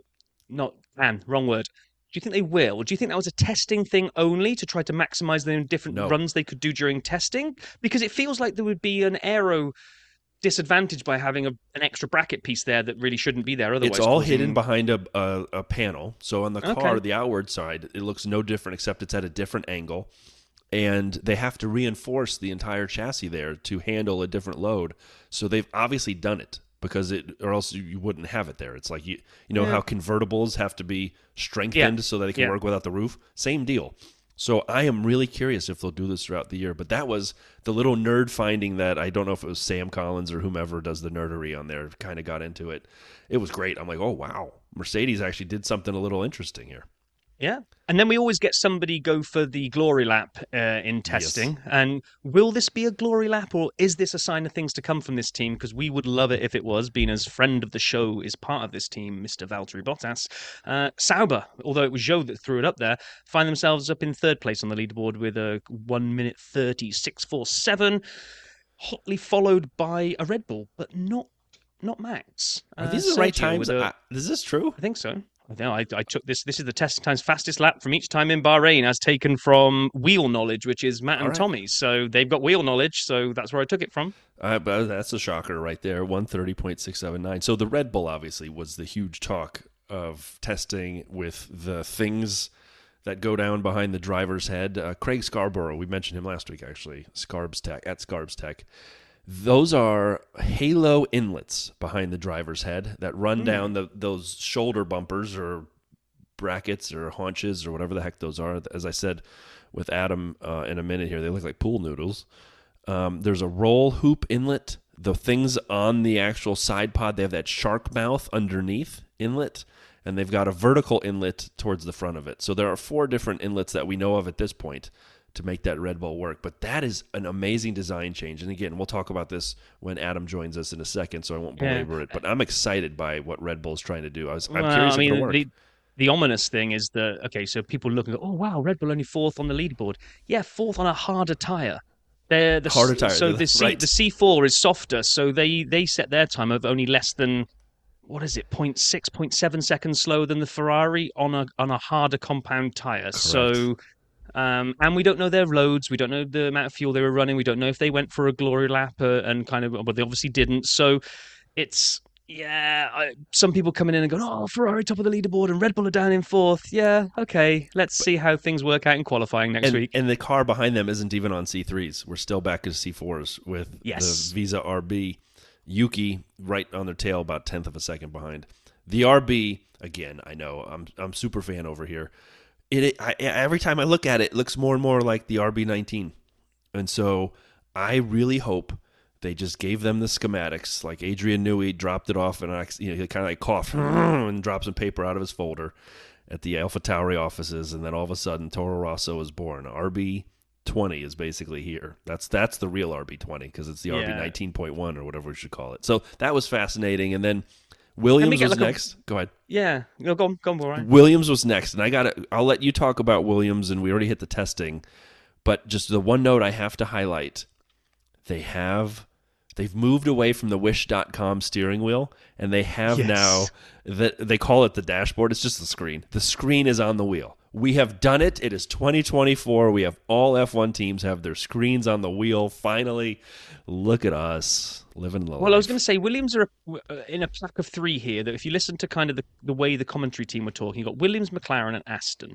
not can, wrong word. Do you think they will? Do you think that was a testing thing only to try to maximize the different No, runs they could do during testing? Because it feels like there would be an aero disadvantage by having a, an extra bracket piece there that really shouldn't be there it's otherwise. all causing... hidden behind a, a a panel. So on the car, Okay. the outward side, it looks no different except it's at a different angle. And they have to reinforce the entire chassis there to handle a different load. So they've obviously done it because it, or else you wouldn't have it there. It's like you, you know Yeah. how convertibles have to be strengthened Yeah. so that they can Yeah. work without the roof. Same deal. So I am really curious if they'll do this throughout the year. But that was the little nerd finding that I don't know if it was Sam Collins or whomever does the nerdery on there kind of got into it. It was great. I'm like, oh wow, Mercedes actually did something a little interesting here. Yeah. And then we always get somebody go for the glory lap uh, in testing. Yes. And will this be a glory lap, or is this a sign of things to come from this team? Because we would love it if it was, being as friend of the show is part of this team, Mister Valtteri Bottas. Uh, Sauber, although it was Zhou that threw it up there, find themselves up in third place on the leaderboard with a one minute thirty six forty-seven, hotly followed by a Red Bull, but not not Max. Are these uh, the right times? A, I, is this true? I think so. No, I, I took this. This is the testing times fastest lap from each time in Bahrain, as taken from Wheel Knowledge, which is Matt and right. Tommy's. So they've got wheel knowledge, so that's where I took it from. Uh, but that's a shocker right there, one thirty point six seven nine. So the Red Bull obviously was the huge talk of testing with the things that go down behind the driver's head. Uh, Craig Scarborough, we mentioned him last week actually, Scarbs Tech at Scarbs Tech. Those are halo inlets behind the driver's head that run mm. down the, those shoulder bumpers or brackets or haunches or whatever the heck those are. As I said with Adam uh, in a minute here, they look like pool noodles. Um, there's a roll hoop inlet. The things on the actual side pod, they have that shark mouth underneath inlet, and they've got a vertical inlet towards the front of it. So there are four different inlets that we know of at this point to make that Red Bull work. But that is an amazing design change. And again, we'll talk about this when Adam joins us in a second, so I won't belabor yeah. it. But I'm excited by what Red Bull's trying to do. I was, I'm well, curious I mean, if it'll work. The, the ominous thing is that, okay, so people look and go, oh, wow, Red Bull only fourth on the leaderboard. Yeah, fourth on a harder tyre. They're the, harder tyre. So the, C, right. the C four is softer, so they, they set their time of only less than, what is it, zero point six, zero point seven seconds slower than the Ferrari on a on a harder compound tyre. So... Um, and we don't know their loads. We don't know the amount of fuel they were running. We don't know if they went for a glory lap uh, and kind of, but they obviously didn't. So it's, yeah, I, some people coming in and going, oh, Ferrari top of the leaderboard and Red Bull are down in fourth. Yeah, okay. Let's see how things work out in qualifying next and, week. And the car behind them isn't even on C threes. We're still back to C fours with yes. the Visa R B. Yuki right on their tail, about tenth of a second behind. The R B, again, I know, I'm I'm super fan over here. It, I, every time I look at it, it looks more and more like the R B nineteen. And so I really hope they just gave them the schematics, like Adrian Newey dropped it off and you know, he kind of like coughed and dropped some paper out of his folder at the AlphaTauri offices, and then all of a sudden Toro Rosso was born. R B twenty is basically here. That's that's the real R B twenty because it's the yeah. R B nineteen point one or whatever we should call it. So that was fascinating. And then Williams was like next. A, Go ahead. Yeah, no, go on, go on, Brian. Williams was next, and I got to I'll let you talk about Williams, and we already hit the testing, but just the one note I have to highlight: they have they've moved away from the Wish dot com steering wheel, and they have yes. now that they call it the dashboard. It's just the screen. The screen is on the wheel. We have done it. It is twenty twenty-four. We have all F one teams have their screens on the wheel. Finally, look at us living the life. Well, I was going to say, Williams are in a pack of three here that if you listen to kind of the, the way the commentary team were talking, you've got Williams, McLaren, and Aston.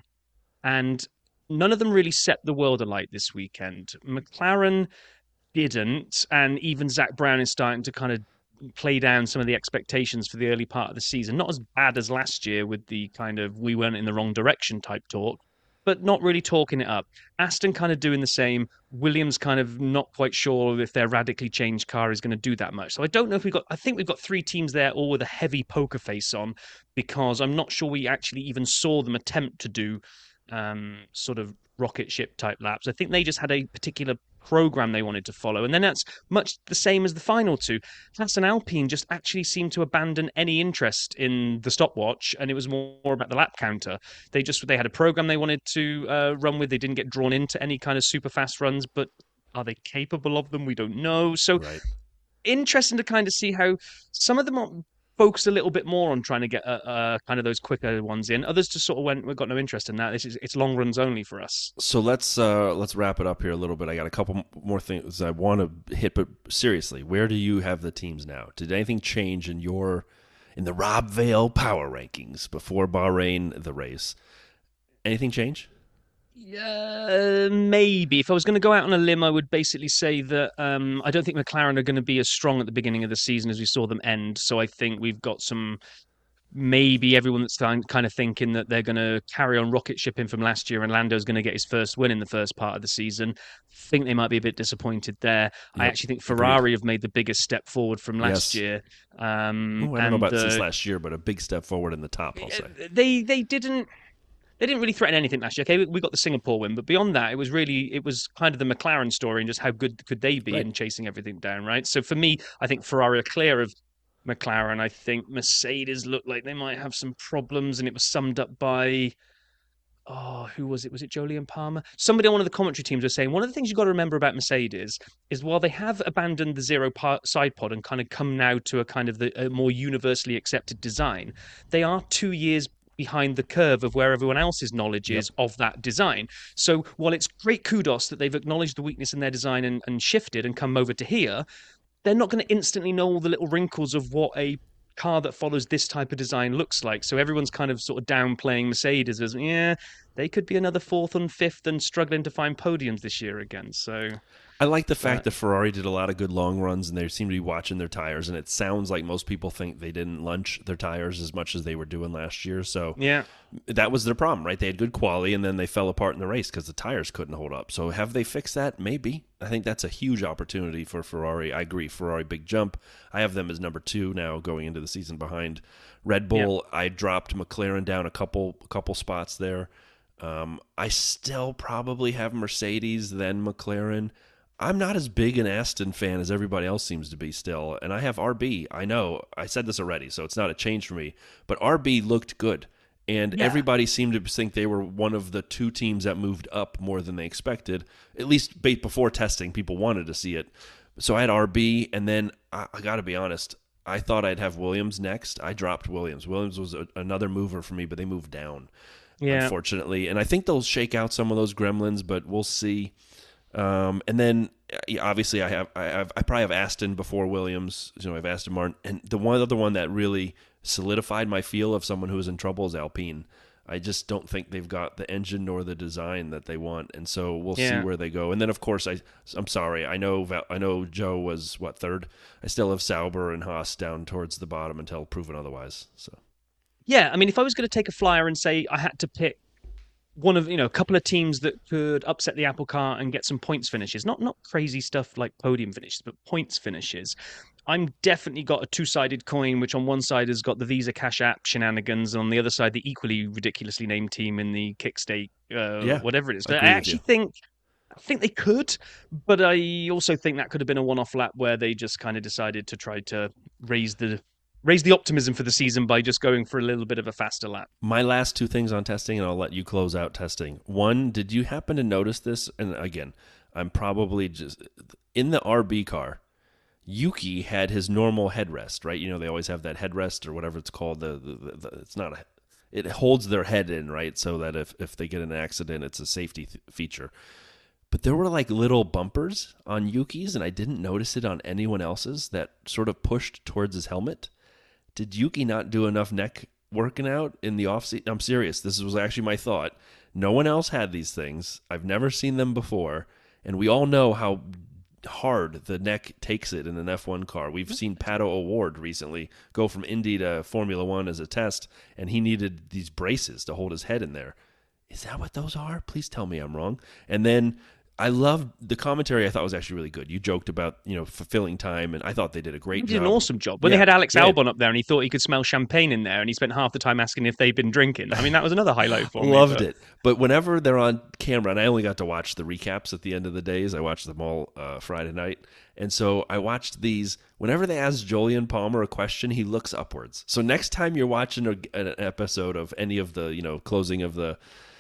And none of them really set the world alight this weekend. McLaren didn't, and even Zach Brown is starting to kind of play down some of the expectations for the early part of the season. Not as bad as last year with the kind of we went in the wrong direction type talk, but not really talking it up. Aston kind of doing the same. Williams kind of not quite sure if their radically changed car is going to do that much. So I don't know if we've got, I think we've got three teams there all with a heavy poker face on, because I'm not sure we actually even saw them attempt to do um, sort of rocket ship type laps. I think they just had a particular program they wanted to follow, and then that's much the same as the final two. Haas and Alpine just actually seemed to abandon any interest in the stopwatch, and it was more about the lap counter. They just they had a program they wanted to uh, run with. They didn't get drawn into any kind of super fast runs, but are they capable of them? We don't know. So right. Interesting to kind of see how some of them are focused a little bit more on trying to get uh, uh, kind of those quicker ones in. Others just sort of went, we've got no interest in that. This is it's long runs only for us. So let's uh, let's wrap it up here a little bit. I got a couple more things I want to hit, but seriously, where do you have the teams now? Did anything change in your in the Rob Vale power rankings before Bahrain, the race? Anything change? Yeah, maybe. If I was going to go out on a limb, I would basically say that um, I don't think McLaren are going to be as strong at the beginning of the season as we saw them end. So I think we've got some, maybe everyone that's kind of thinking that they're going to carry on rocket shipping from last year and Lando's going to get his first win in the first part of the season. I think they might be a bit disappointed there. Yep, I actually think Ferrari agreed. have made the biggest step forward from last yes. year. Um, Ooh, I don't know about uh, since last year, but a big step forward in the top, I'll say. They, they didn't... They didn't really threaten anything last year. Okay, we got the Singapore win, but beyond that, it was really it was kind of the McLaren story and just how good could they be right. in chasing everything down, right? So for me, I think Ferrari are clear of McLaren. I think Mercedes looked like they might have some problems, and it was summed up by oh, who was it? Was it Jolyon Palmer? Somebody on one of the commentary teams was saying one of the things you've got to remember about Mercedes is while they have abandoned the zero part side pod and kind of come now to a kind of the, a more universally accepted design, they are two years behind the curve of where everyone else's knowledge is yep. of that design. So while it's great kudos that they've acknowledged the weakness in their design and, and shifted and come over to here, they're not going to instantly know all the little wrinkles of what a car that follows this type of design looks like. So everyone's kind of sort of downplaying Mercedes as, yeah, they could be another fourth and fifth and struggling to find podiums this year again. So I like the fact uh, that Ferrari did a lot of good long runs and they seem to be watching their tires, and it sounds like most people think they didn't lunch their tires as much as they were doing last year. So yeah, that was their problem, right? They had good quality and then they fell apart in the race because the tires couldn't hold up. So have they fixed that? Maybe. I think that's a huge opportunity for Ferrari. I agree. Ferrari, big jump. I have them as number two now going into the season behind Red Bull. Yeah. I dropped McLaren down a couple, a couple spots there. Um, I still probably have Mercedes, then McLaren. I'm not as big an Aston fan as everybody else seems to be still, and I have R B. I know, I said this already, so it's not a change for me, but R B looked good, and yeah. everybody seemed to think they were one of the two teams that moved up more than they expected. At least before testing, people wanted to see it. So I had R B, and then I, I got to be honest, I thought I'd have Williams next. I dropped Williams. Williams was a, another mover for me, but they moved down, yeah. unfortunately. And I think they'll shake out some of those gremlins, but we'll see. Um, and then obviously I have, I have, I probably have Aston before Williams, you know, I have Aston Martin, and the one other one that really solidified my feel of someone who is in trouble is Alpine. I just don't think they've got the engine nor the design that they want, and so we'll yeah. see where they go. And then of course I, I'm sorry, I know, I know Joe was what third. I still have Sauber and Haas down towards the bottom until proven otherwise. So yeah, I mean, if I was going to take a flyer and say I had to pick one of, you know, a couple of teams that could upset the apple cart and get some points finishes, not not crazy stuff like podium finishes, but points finishes. I'm definitely got a two-sided coin, which on one side has got the Visa Cash App shenanigans, and on the other side, the equally ridiculously named team in the Kickstake, uh, yeah, whatever it is. I, I actually think, I think they could, but I also think that could have been a one-off lap where they just kind of decided to try to raise the raise the optimism for the season by just going for a little bit of a faster lap. My last two things on testing, and I'll let you close out testing. One, did you happen to notice this? And again, I'm probably just in the R B car. Yuki had his normal headrest, right? You know, they always have that headrest or whatever it's called. The, the, the it's not a, it holds their head in, right? So that if, if they get in an accident, it's a safety th- feature. But there were like little bumpers on Yuki's, and I didn't notice it on anyone else's that sort of pushed towards his helmet. Did Yuki not do enough neck working out in the off season? I'm serious. This was actually my thought. No one else had these things. I've never seen them before, and we all know how hard the neck takes it in an F one car. We've seen Pato O'Ward recently go from Indy to Formula One as a test, and he needed these braces to hold his head in there. Is that what those are? Please tell me I'm wrong. And then I loved the commentary. I thought was actually really good. You joked about, you know, fulfilling time, and I thought they did a great job. They did an awesome job. When yeah, they had Alex yeah. Albon up there, and he thought he could smell champagne in there, and he spent half the time asking if they'd been drinking. I mean, that was another highlight for me. Loved but... it. But whenever they're on camera, and I only got to watch the recaps at the end of the days, I watched them all uh, Friday night, and so I watched these. Whenever they ask Jolyon Palmer a question, he looks upwards. So next time you're watching a, an episode of any of the, you know, closing of the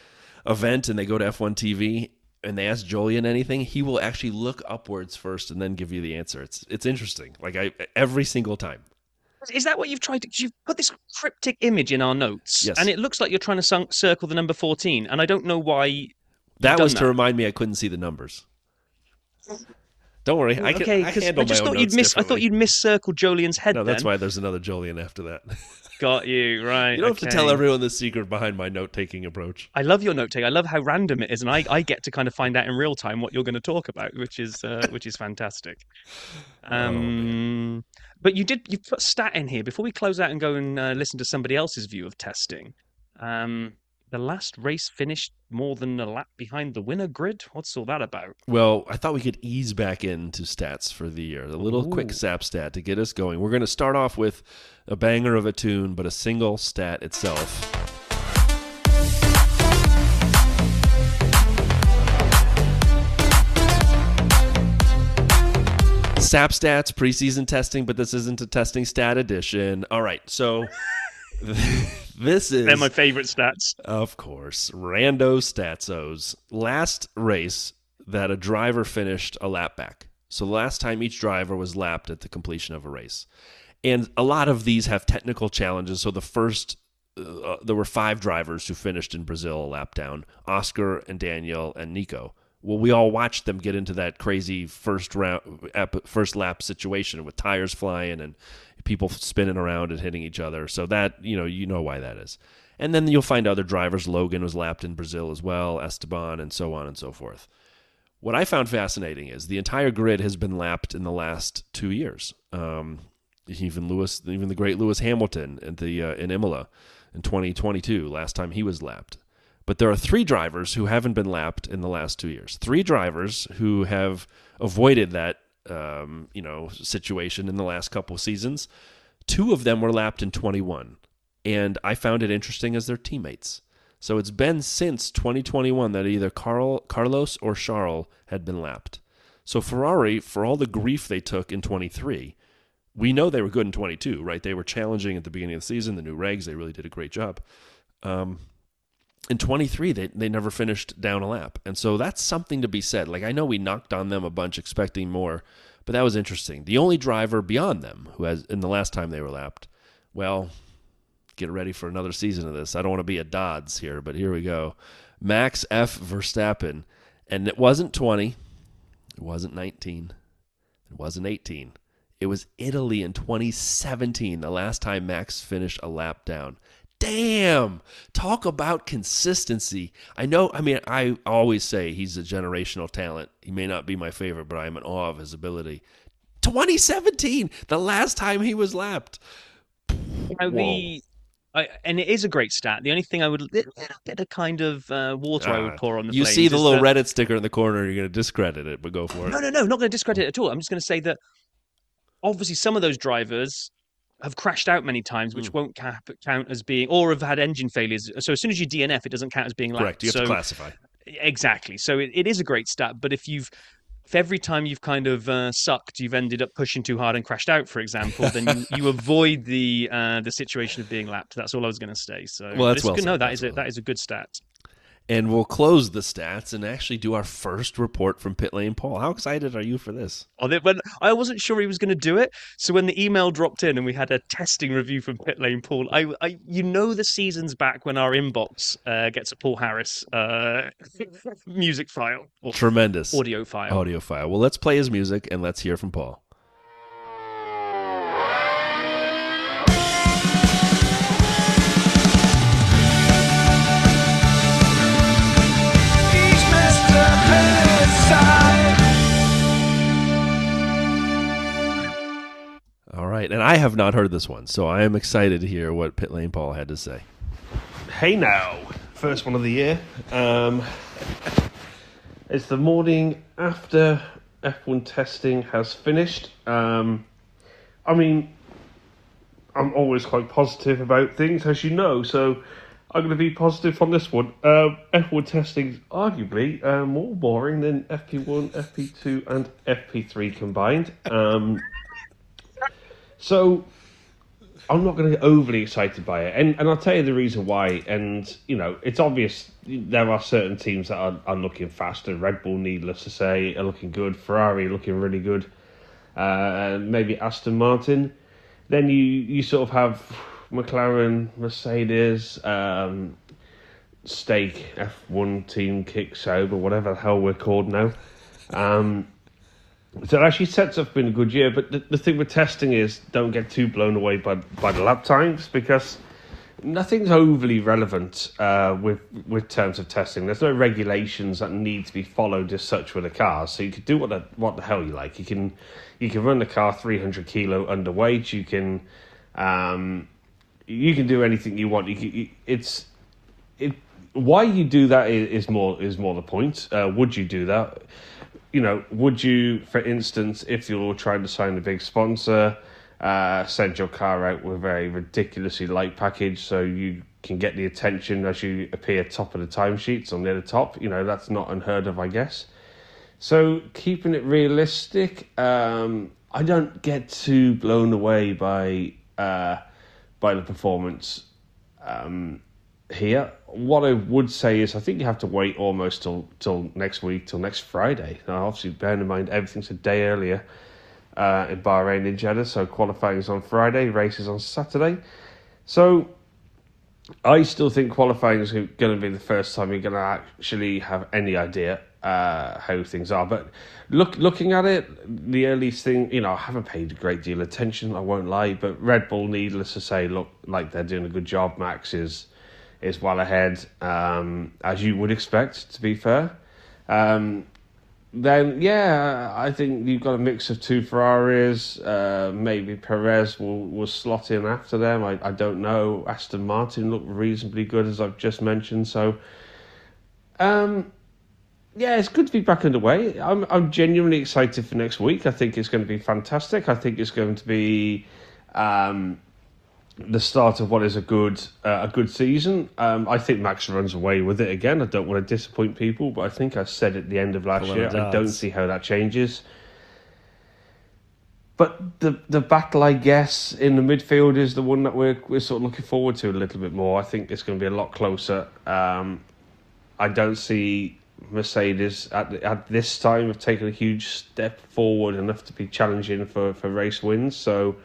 event, and they go to F one T V, and they ask Jolyon anything, he will actually look upwards first and then give you the answer. It's it's interesting. Like I every single time. Is that what you've tried to? 'Cause you've put this cryptic image in our notes, Yes. and it looks like you're trying to sun- circle the number fourteen, and I don't know why. You've That done was to that. remind me I couldn't see the numbers. Don't worry, I can. Okay, I because handle I just my own thought you'd notes miss. I thought differently. you'd miss circle Jolien's head. No, that's then. why there's another Jolien after that. Got you right. You don't have to okay. tell everyone the secret behind my note-taking approach. I love your note taking. I love how random it is, and I, I get to kind of find out in real time what you're going to talk about, which is uh, which is fantastic. Um, but you did you put stat in here before we close out and go and uh, listen to somebody else's view of testing. Um, the last race finished more than a lap behind the winner grid. What's all that about? Well, I thought we could ease back into stats for the year. A little quick Ooh. sap stat to get us going. We're going to start off with a banger of a tune, but a single stat itself. Sap stats, preseason testing, but this isn't a testing stat edition. All right, so this is... They're my favorite stats. Of course. Rando Statsos. Last race that a driver finished a lap back. So the last time each driver was lapped at the completion of a race. And a lot of these have technical challenges. So the first, uh, there were five drivers who finished in Brazil a lap down. Oscar and Daniel and Nico. Well, we all watched them get into that crazy first round, first lap situation with tires flying and people spinning around and hitting each other. So that, you know, you know why that is. And then you'll find other drivers. Logan was lapped in Brazil as well, Esteban, and so on and so forth. What I found fascinating is the entire grid has been lapped in the last two years. Um, even Lewis, even the great Lewis Hamilton in the uh, in Imola in twenty twenty-two, last time he was lapped. But there are three drivers who haven't been lapped in the last two years. Three drivers who have avoided that um, you know situation in the last couple of seasons. Two of them were lapped in twenty-one, and I found it interesting as their teammates. So it's been since twenty twenty-one that either Carl, Carlos or Charles had been lapped. So Ferrari, for all the grief they took in twenty-three, we know they were good in twenty-two, right? They were challenging at the beginning of the season, the new regs, they really did a great job. Um, in twenty-three, they, they never finished down a lap. And so that's something to be said. Like, I know we knocked on them a bunch expecting more, but that was interesting. The only driver beyond them who has, in the last time they were lapped, well, get ready for another season of this. I don't want to be a Dodds here, but here we go. Max F. Verstappen. And it wasn't twenty. It wasn't nineteen. It wasn't eighteen. It was Italy in twenty seventeen, the last time Max finished a lap down. Damn! Talk about consistency. I know, I mean, I always say he's a generational talent. He may not be my favorite, but I'm in awe of his ability. twenty seventeen, the last time he was lapped. Now, the I, and it is a great stat. The only thing I would a little bit of kind of uh, water I would Uh, pour on the you flames see the is little that- Reddit sticker in the corner, you're going to discredit it, but go for it. No, no, no, not going to discredit it at all. I'm just going to say that obviously some of those drivers have crashed out many times, which Mm. won't cap, count as being, or have had engine failures. So as soon as you D N F, it doesn't count as being lapped. Correct, you have so, to classify. Exactly. So it, it is a great stat. But if you've, if every time you've kind of uh, sucked, you've ended up pushing too hard and crashed out, for example, then you, you avoid the uh, the situation of being lapped. That's all I was going to say. So Well, that's it's well good. said. No, that That's is a, well that is a good stat. And we'll close the stats and actually do our first report from Pit Lane Paul. How excited are you for this? Oh, they- when I wasn't sure he was going to do it, so when the email dropped in and we had a testing review from Pit Lane Paul, I, I you know, the season's back when our inbox uh, gets a Paul Harris uh, music file or Tremendous. audio file. Audio file. Well, let's play his music and let's hear from Paul. All right, and I have not heard this one, so I am excited to hear what Pit Lane Paul had to say. Hey now, first one of the year. Um, it's the morning after F one testing has finished. Um, I mean, I'm always quite positive about things, as you know, so I'm going to be positive on this one. Uh, F one testing is arguably uh, more boring than F P one, F P two, and F P three combined. Um, so I'm not going to get overly excited by it, and and I'll tell you the reason why. And you know, it's obvious there are certain teams that are, are looking faster. Red Bull, needless to say, are looking good. Ferrari looking really good. Uh, maybe Aston Martin. then you, you sort of have McLaren, Mercedes, um, Stake F one Team Kick Sauber, whatever the hell we're called now. Um, so it actually sets up been a good year. But the, the thing with testing is don't get too blown away by by the lap times, because nothing's overly relevant uh, with with terms of testing. There's no regulations that need to be followed as such with a car, so you can do what the what the hell you like. You can you can run the car three hundred kilo underweight. You can um, you can do anything you want. You can, you, it's it. Why you do that is, is more is more the point. Uh, would you do that? You know, would you, for instance, if you're trying to sign a big sponsor, uh, send your car out with a ridiculously light package so you can get the attention as you appear top of the timesheets on the other top? You know, that's not unheard of, I guess. So keeping it realistic, um, I don't get too blown away by uh, by the performance um, here. What I would say is I think you have to wait almost till till next week, till next Friday. Now, obviously, bearing in mind everything's a day earlier uh, in Bahrain and Jeddah, so qualifying is on Friday, races on Saturday. So I still think qualifying is going to be the first time you're going to actually have any idea uh, how things are. But look, looking at it, the earliest thing, you know, I haven't paid a great deal of attention, I won't lie, but Red Bull, needless to say, look like they're doing a good job. Max is is well ahead, um, as you would expect, to be fair. Um, then, yeah, I think you've got a mix of two Ferraris. Uh, maybe Perez will, will slot in after them. I, I don't know. Aston Martin looked reasonably good, as I've just mentioned. So, um, yeah, it's good to be back underway. I'm I'm genuinely excited for next week. I think it's going to be fantastic. I think it's going to be Um, the start of what is a good uh, a good season. Um, I think Max runs away with it again. I don't want to disappoint people, but I think I said at the end of last year, I don't see how that changes. But the the battle, I guess, in the midfield is the one that we're we're sort of looking forward to a little bit more. I think it's going to be a lot closer. Um, I don't see Mercedes at at this time have taken a huge step forward enough to be challenging for, for race wins. So.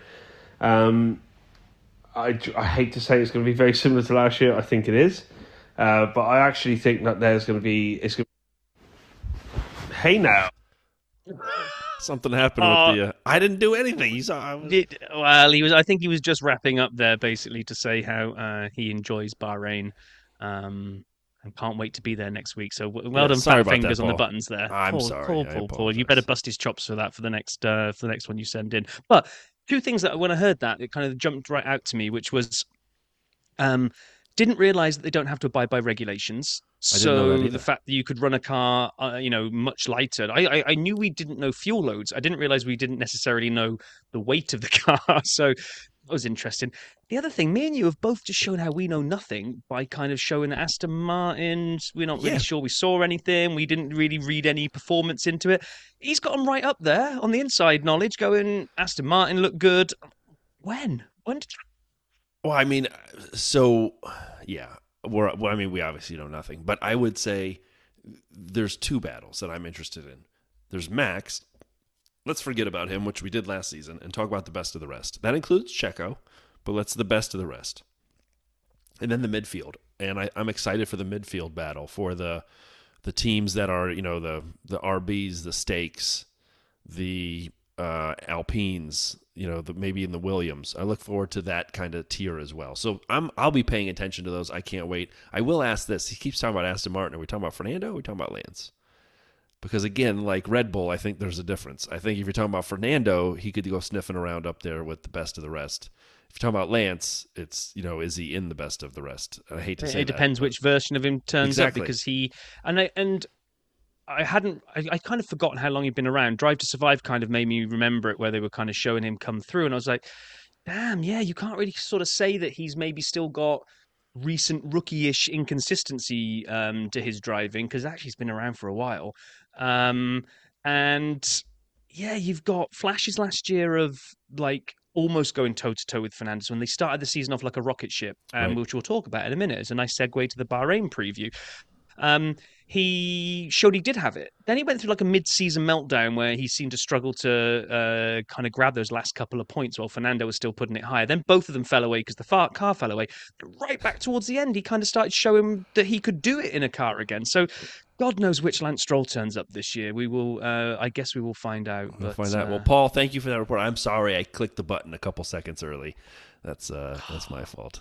Um, I, I hate to say it's going to be very similar to last year. I think it is. Uh, but I actually think that there's going to be... It's going to... Hey, now. Something happened uh, with the... Uh, I didn't do anything. You saw, I was... it, well, he was. I think he was just wrapping up there, basically, to say how uh, he enjoys Bahrain um, and can't wait to be there next week. So well Yeah, done, sorry fat about fingers that, on the Paul. buttons there. I'm Paul, sorry, Paul, I Paul, Paul. You apologize. better bust his chops for that for the next uh, for the next one you send in. But two things that when I heard that, it kind of jumped right out to me, which was... Um, didn't realize that they don't have to abide by regulations. I didn't know that So either. the fact that you could run a car, uh, you know, much lighter. I, I I knew we didn't know fuel loads. I didn't realize we didn't necessarily know the weight of the car. So that was interesting. The other thing, me and you have both just shown how we know nothing by kind of showing that Aston Martin's. We're not really Yeah. sure we saw anything. We didn't really read any performance into it. He's got them right up there on the inside knowledge, going Aston Martin looked good. When? When did Well, I mean, so yeah, we're. Well, I mean, we obviously know nothing, but I would say there's two battles that I'm interested in. There's Max. Let's forget about him, which we did last season, and talk about the best of the rest. That includes Checo, but let's the best of the rest. And then the midfield, and I, I'm excited for the midfield battle for the the teams that are, you know, the the R Bs, the Stakes, the uh, Alpines, you know, the, maybe in the Williams. I look forward to that kind of tier as well. So I'm I'll be paying attention to those. I can't wait. I will ask this. He keeps talking about Aston Martin. Are we talking about Fernando? Or are we talking about Lance? Because again, like Red Bull, I think there's a difference. I think if you're talking about Fernando, he could go sniffing around up there with the best of the rest. If you're talking about Lance, it's, you know, is he in the best of the rest? I hate to say that. It depends but- which version of him turns Exactly. up, because he and I and I hadn't I, I kind of forgotten how long he'd been around. Drive to Survive kind of made me remember it, where they were kind of showing him come through, and I was like, damn, yeah, you can't really sort of say that he's maybe still got recent rookie-ish inconsistency um, to his driving, because actually he's been around for a while. Um, and yeah, you've got flashes last year of like almost going toe to toe with Fernandez when they started the season off like a rocket ship, um, Right. which we'll talk about in a minute. It's a nice segue to the Bahrain preview. Um, he showed he did have it. Then he went through like a mid-season meltdown where he seemed to struggle to uh, kind of grab those last couple of points while Fernando was still putting it higher. Then both of them fell away because the far- car fell away. Right back towards the end, he kind of started showing that he could do it in a car again. So God knows which Lance Stroll turns up this year. We will, uh, I guess we will find out. We'll but, find out. uh, Well, Paul, thank you for that report. I'm sorry I clicked the button a couple seconds early. That's uh, that's my fault.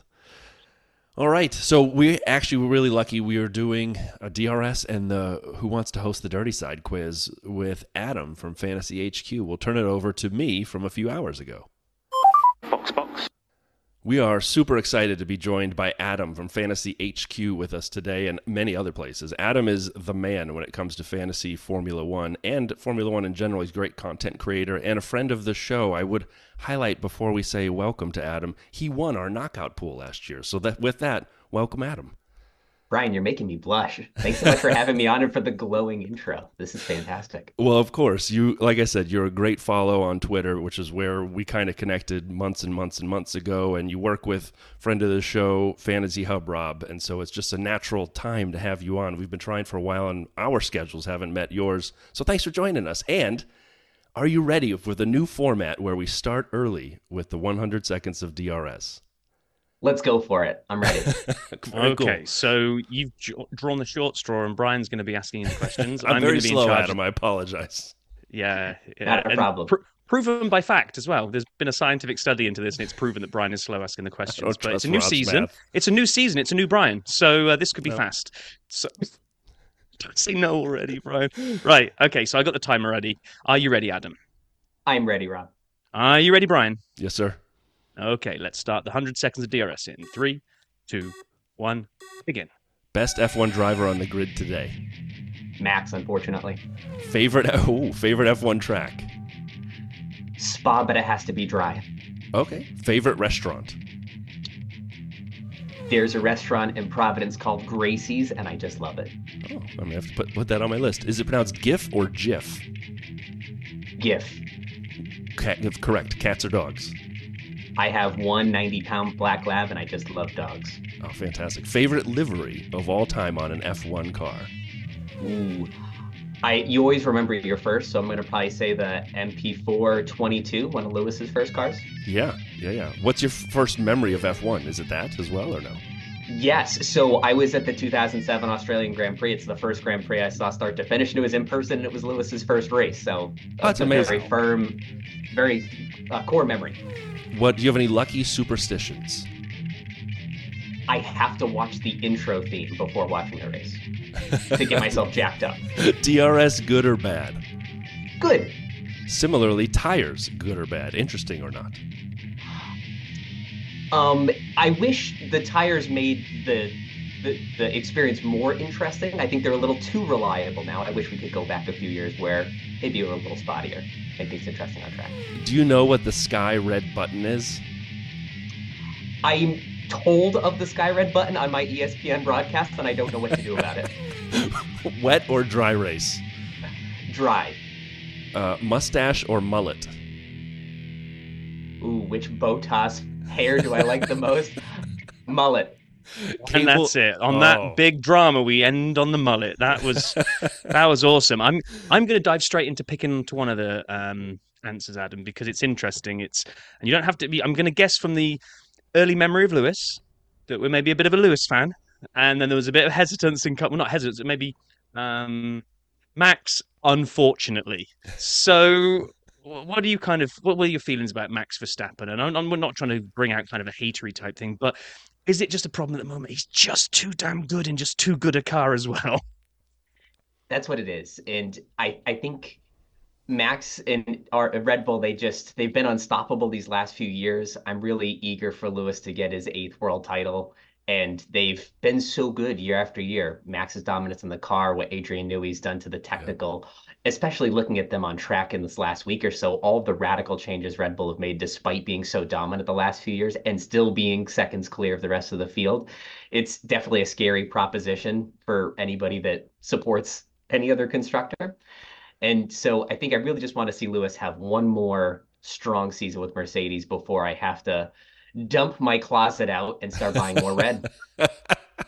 All right, so we actually were really lucky. We are doing a D R S and the Who Wants to Host the Dirty Side quiz with Adam from Fantasy H Q. We'll turn it over to me from a few hours ago. Box, box. We are super excited to be joined by Adam from Fantasy H Q with us today and many other places. Adam is the man when it comes to fantasy Formula One and Formula One in general. He's a great content creator and a friend of the show. I would highlight before we say welcome to Adam, he won our knockout pool last year. So that with that, welcome Adam. Brian, you're making me blush. Thanks so much for having me on and for the glowing intro. This is fantastic. Well, of course, you like I said, you're a great follow on Twitter, which is where we kind of connected months and months and months ago. And you work with friend of the show, Fantasy Hub Rob, and so it's just a natural time to have you on. We've been trying for a while, and our schedules haven't met yours. So thanks for joining us. And are you ready for the new format where we start early with the one hundred seconds of D R S? Let's go for it. I'm ready. Okay, cool. So you've drawn the short straw, and Brian's going to be asking you the questions. I'm, I'm very going to be slow, in charge. Adam. I apologize. Yeah, yeah. Not a and problem. Pr- proven by fact as well. There's been a scientific study into this, and it's proven that Brian is slow asking the questions. But it's a new Rob's season. math. It's a new season. It's a new Brian. So uh, this could be No. fast. So don't say no already, Brian. Right. Okay. So I got the timer ready. Are you ready, Adam? I'm ready, Rob. Are you ready, Brian? Yes, sir. Okay. Let's start the one hundred seconds of D R S in three, two, one, begin. Best F one driver on the grid today. Max, unfortunately. Favorite oh, favorite F one track. Spa, but it has to be dry. Okay. Favorite restaurant. There's a restaurant in Providence called Gracie's, and I just love it. Oh, I'm gonna have to put put that on my list. Is it pronounced GIF or GIF? GIF. Cat, correct. Cats or dogs? I have one ninety-pound black lab, and I just love dogs. Oh, fantastic. Favorite livery of all time on an F one car? Ooh. I, you always remember your first, so I'm going to probably say the M P four twenty-two, one of Lewis's first cars. Yeah, yeah, yeah. What's your first memory of F one? Is it that as well or no? Yes, so I was at the two thousand seven Australian Grand Prix. It's the first Grand Prix I saw start to finish, and it was in person, and it was Lewis's first race. So That's a amazing. very firm, very uh, core memory. What do you have any lucky superstitions? I have to watch the intro theme before watching the race to get myself jacked up. D R S good or bad? Good. Similarly, tires good or bad? Interesting or not? Um, I wish the tires made the, the the experience more interesting. I think they're a little too reliable now. I wish we could go back a few years where maybe they were a little spottier. Make things interesting on track. Do you know what the sky red button is? I'm told of the Sky Red button on my E S P N broadcast, and I don't know what to do about it. Wet or dry race? Dry. Uh, mustache or mullet? Ooh, which Botas hair do I like the most? Mullet. And that's it. On that Oh. big drama, we end on the mullet. That was that was awesome. I'm I'm going to dive straight into picking to one of the um, answers, Adam, because it's interesting. It's and you don't have to be. I'm going to guess from the early memory of Lewis that we're maybe a bit of a Lewis fan, and then there was a bit of hesitance in well, not hesitance, but maybe um, Max. Unfortunately, so. What do you kind of? What were your feelings about Max Verstappen? And I'm, I'm we're not trying to bring out kind of a hatery type thing, but is it just a problem at the moment? He's just too damn good and just too good a car as well. That's what it is. And I, I think Max and our Red Bull, they just they've been unstoppable these last few years. I'm really eager for Lewis to get his eighth world title. And they've been so good year after year. Max's dominance in the car, what Adrian Newey's done to the technical, yeah. especially looking at them on track in this last week or so, all of the radical changes Red Bull have made despite being so dominant the last few years and still being seconds clear of the rest of the field. It's definitely a scary proposition for anybody that supports any other constructor. And so I think I really just want to see Lewis have one more strong season with Mercedes before I have to dump my closet out and start buying more red.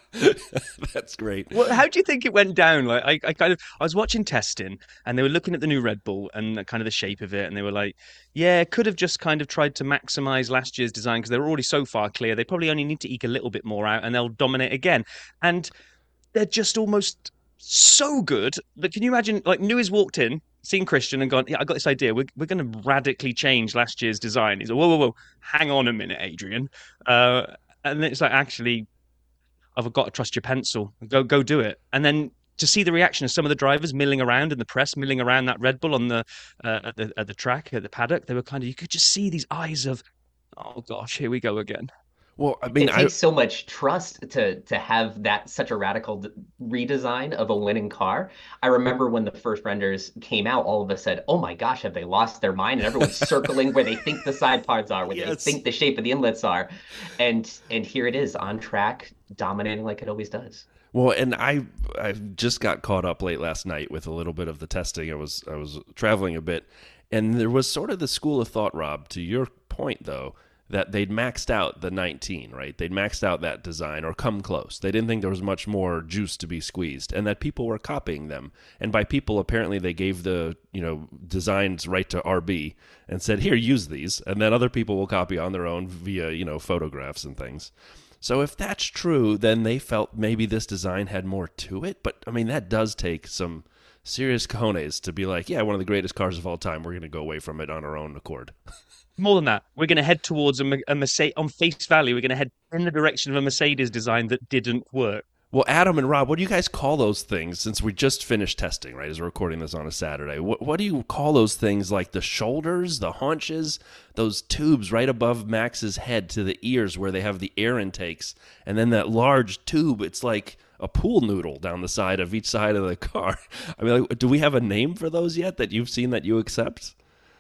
That's great. Well, how do you think it went down? Like, I, I kind of, I was watching testing, and they were looking at the new Red Bull and the, kind of the shape of it, and they were like, "Yeah, could have just kind of tried to maximize last year's design because they were already so far clear. They probably only need to eke a little bit more out, and they'll dominate again." And they're just almost so good that can you imagine? Like, Newey's walked in, seen Christian, and gone, "Yeah, I got this idea. We're we're going to radically change last year's design." He's like, "Whoa, whoa, whoa! Hang on a minute, Adrian." Uh, and it's like, actually, I've got to trust your pencil. Go, go, do it. And then to see the reaction of some of the drivers milling around in the press, milling around that Red Bull on the uh, at the at the track at the paddock, they were kind of, you could just see these eyes of, "Oh gosh, here we go again." Well, I mean, It I takes so much trust to to have that such a radical d- redesign of a winning car. I remember when the first renders came out, all of us said, "Oh my gosh, have they lost their mind?" And everyone's circling where they think the side parts are, where Yes. they think the shape of the inlets are, and and here it is on track, dominating like it always does. Well, and I I just got caught up late last night with a little bit of the testing. I was I was traveling a bit, and there was sort of the school of thought, Rob, to your point though, that they'd maxed out the nineteen, right? They'd maxed out that design or come close. They didn't think there was much more juice to be squeezed, and that people were copying them. And by people, apparently they gave the, you know, designs right to R B and said, "Here, use these," and then other people will copy on their own via, you know, photographs and things. So if that's true, then they felt maybe this design had more to it. But I mean, that does take some serious cojones to be like, yeah, one of the greatest cars of all time. We're going to go away from it on our own accord. More than that, we're going to head towards a, a Mercedes on face value. We're going to head in the direction of a Mercedes design that didn't work. Well, Adam and Rob, what do you guys call those things? Since we just finished testing, right, as we're recording this on a Saturday, what what do you call those things? Like the shoulders, the haunches, those tubes right above Max's head to the ears where they have the air intakes, and then that large tube. It's like a pool noodle down the side of each side of the car. I mean, like, do we have a name for those yet that you've seen that you accept?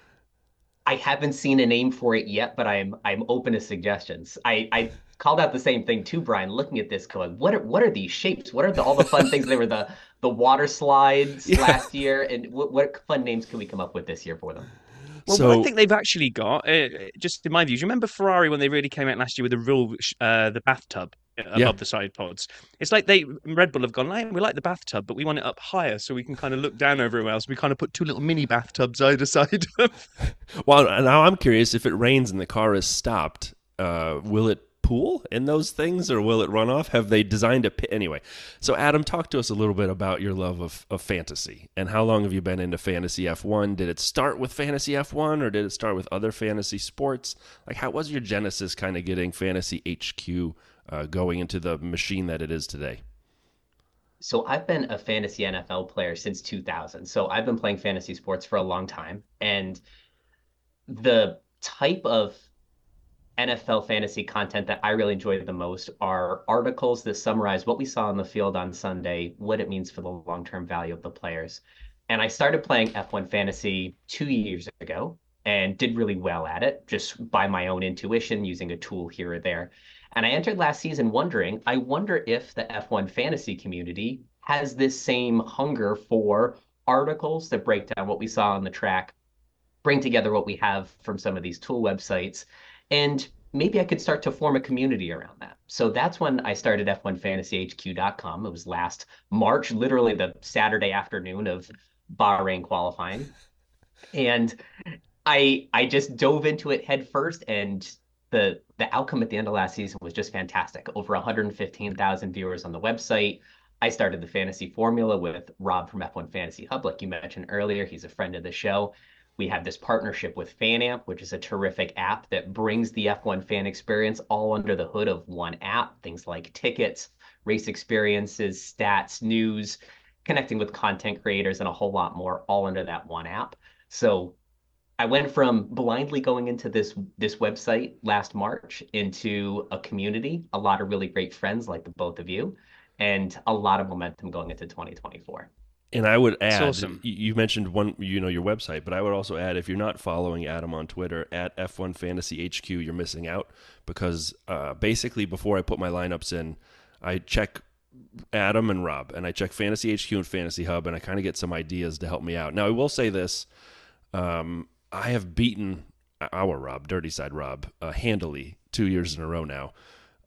I haven't seen a name for it yet, but I'm I'm open to suggestions. I, I called out the same thing too, Brian, looking at this going, what are what are these shapes? What are the, all the fun things? They were the the water slides Yeah. last year, and what what fun names can we come up with this year for them? Well, So- what I think they've actually got, uh, just in my views, you remember Ferrari when they really came out last year with the real uh, the bathtub above Yeah. the side pods? It's like they Red Bull have gone, like, we like the bathtub, but we want it up higher so we can kind of look down everywhere else. We kind of put two little mini bathtubs either side. Well, now I'm curious, if it rains and the car is stopped, uh, will it pool in those things or will it run off? Have they designed a pit? Anyway, so Adam, talk to us a little bit about your love of, of fantasy and how long have you been into fantasy F one? Did it start with fantasy F one or did it start with other fantasy sports? Like, how was your genesis kind of getting Fantasy H Q uh, going into the machine that it is today? So I've been a fantasy N F L player since two thousand. So I've been playing fantasy sports for a long time. And the type of N F L fantasy content that I really enjoy the most are articles that summarize what we saw on the field on Sunday, what it means for the long-term value of the players. And I started playing F one fantasy two years ago and did really well at it, just by my own intuition, using a tool here or there. And I entered last season wondering, I wonder if the F one fantasy community has this same hunger for articles that break down what we saw on the track, bring together what we have from some of these tool websites, and maybe I could start to form a community around that. So that's when I started F one fantasy H Q dot com. It was last March, literally the Saturday afternoon of Bahrain qualifying. And I I just dove into it head first, and the the outcome at the end of last season was just fantastic. Over one hundred fifteen thousand viewers on the website. I started the fantasy formula with Rob from F one Fantasy Hub, like you mentioned earlier. He's a friend of the show. We have this partnership with FanAmp, which is a terrific app that brings the F one fan experience all under the hood of one app. Things like tickets, race experiences, stats, news, connecting with content creators, and a whole lot more, all under that one app. So I went from blindly going into this this website last March into a community, a lot of really great friends like the both of you, and a lot of momentum going into twenty twenty-four. And I would add, awesome. you you mentioned one, you know, your website, but I would also add, if you're not following Adam on Twitter at F one Fantasy H Q, you're missing out, because uh, basically before I put my lineups in, I check Adam and Rob, and I check Fantasy H Q and Fantasy Hub, and I kind of get some ideas to help me out. Now, I will say this, um, I have beaten our Rob, Dirty Side Rob, uh, handily two years in a row now.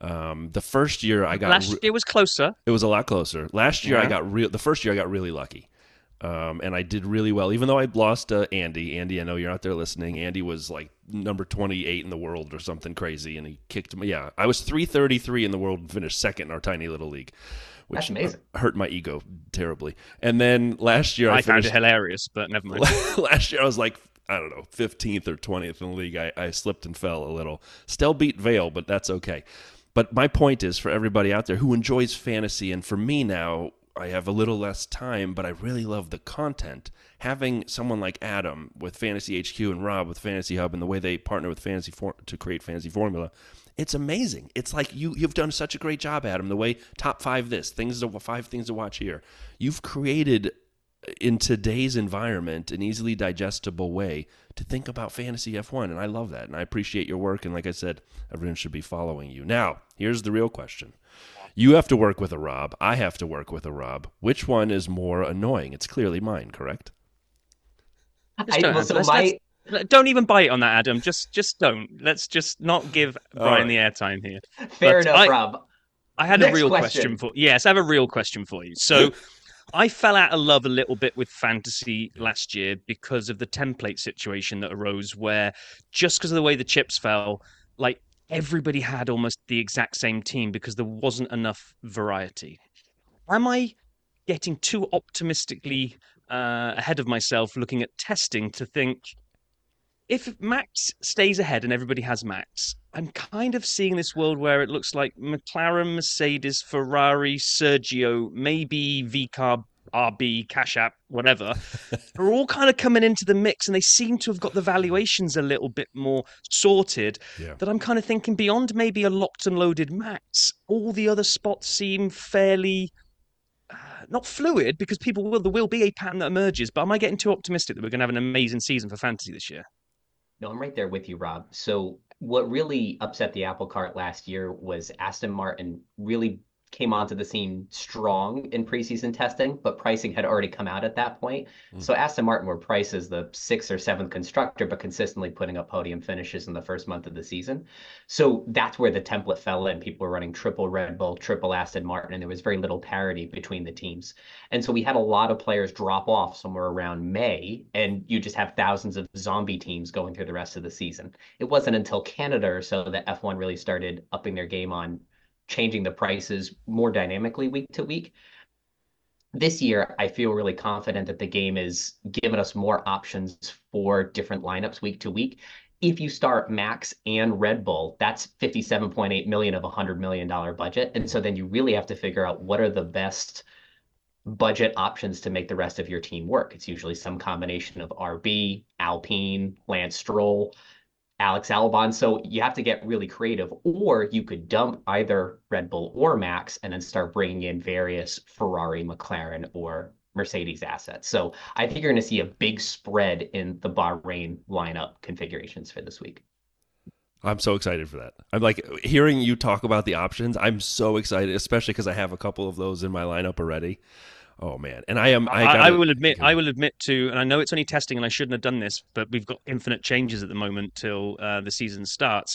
Um, the first year I got Last re- year was closer. it was a lot closer. Last year I Yeah. got real. The first year I got really lucky, um, and I did really well. Even though I lost uh, Andy. Andy, I know you're out there listening. Andy was like number twenty-eight in the world or something crazy, and he kicked me. Yeah, I was three thirty-three in the world and finished second in our tiny little league, which That's amazing. hurt my ego terribly. And then last year I, I found it finished, hilarious, but never mind. last year I was like, I don't know, fifteenth or twentieth in the league. I, I slipped and fell a little. Still beat Vale, but that's okay. But my point is for everybody out there who enjoys fantasy, and for me now, I have a little less time, but I really love the content. Having someone like Adam with Fantasy H Q and Rob with Fantasy Hub and the way they partner with Fantasy for- to create Fantasy Formula, it's amazing. It's like you, you've done such a great job, Adam, the way top five this, things to, five things to watch here. You've created in today's environment an easily digestible way to think about fantasy F one, and I love that, and I appreciate your work, and like I said, everyone should be following you. Now, here's the real question. You have to work with a Rob. I have to work with a Rob. Which one is more annoying? It's clearly mine, correct? Just I, don't well, answer. so Let's- my let's- Don't even bite on that, Adam. Just just don't. Let's just not give Brian right. the airtime here. fair But enough, I- Rob. I had Next a real question. question. for yes, I have a real question for you. So I fell out of love a little bit with fantasy last year because of the template situation that arose where just because of the way the chips fell, like everybody had almost the exact same team because there wasn't enough variety. Am I getting too optimistically uh, ahead of myself looking at testing to think if Max stays ahead and everybody has Max, I'm kind of seeing this world where it looks like McLaren, Mercedes, Ferrari, Sergio, maybe V CARB, R B, Cash App, whatever, are all kind of coming into the mix and they seem to have got the valuations a little bit more sorted. Yeah. That I'm kind of thinking beyond maybe a locked and loaded Max, all the other spots seem fairly uh, not fluid because people will there will be a pattern that emerges. But am I getting too optimistic that we're going to have an amazing season for fantasy this year? No, I'm right there with you, Rob. So what really upset the apple cart last year was Aston Martin really came onto the scene strong in preseason testing, but pricing had already come out at that point. Mm. So Aston Martin were priced as the sixth or seventh constructor, but consistently putting up podium finishes in the first month of the season. So that's where the template fell in. People were running triple Red Bull, triple Aston Martin, and there was very little parity between the teams. And so we had a lot of players drop off somewhere around May, and you just have thousands of zombie teams going through the rest of the season. It wasn't until Canada or so that F one really started upping their game on changing the prices more dynamically week to week. This year, I feel really confident that the game is giving us more options for different lineups week to week. If you start Max and Red Bull, that's fifty-seven point eight million of a one hundred million dollars budget. And so then you really have to figure out what are the best budget options to make the rest of your team work. It's usually some combination of R B, Alpine, Lance Stroll, Alex Albon. So you have to get really creative, or you could dump either Red Bull or Max and then start bringing in various Ferrari, McLaren, or Mercedes assets. So I think you're going to see a big spread in the Bahrain lineup configurations for this week. I'm so excited for that. I'm like hearing you talk about the options. I'm so excited, especially because I have a couple of those in my lineup already. Oh man, and I am. I, I, gotta, I will admit. I will admit to, and I know it's only testing, and I shouldn't have done this, but we've got infinite changes at the moment till uh, the season starts.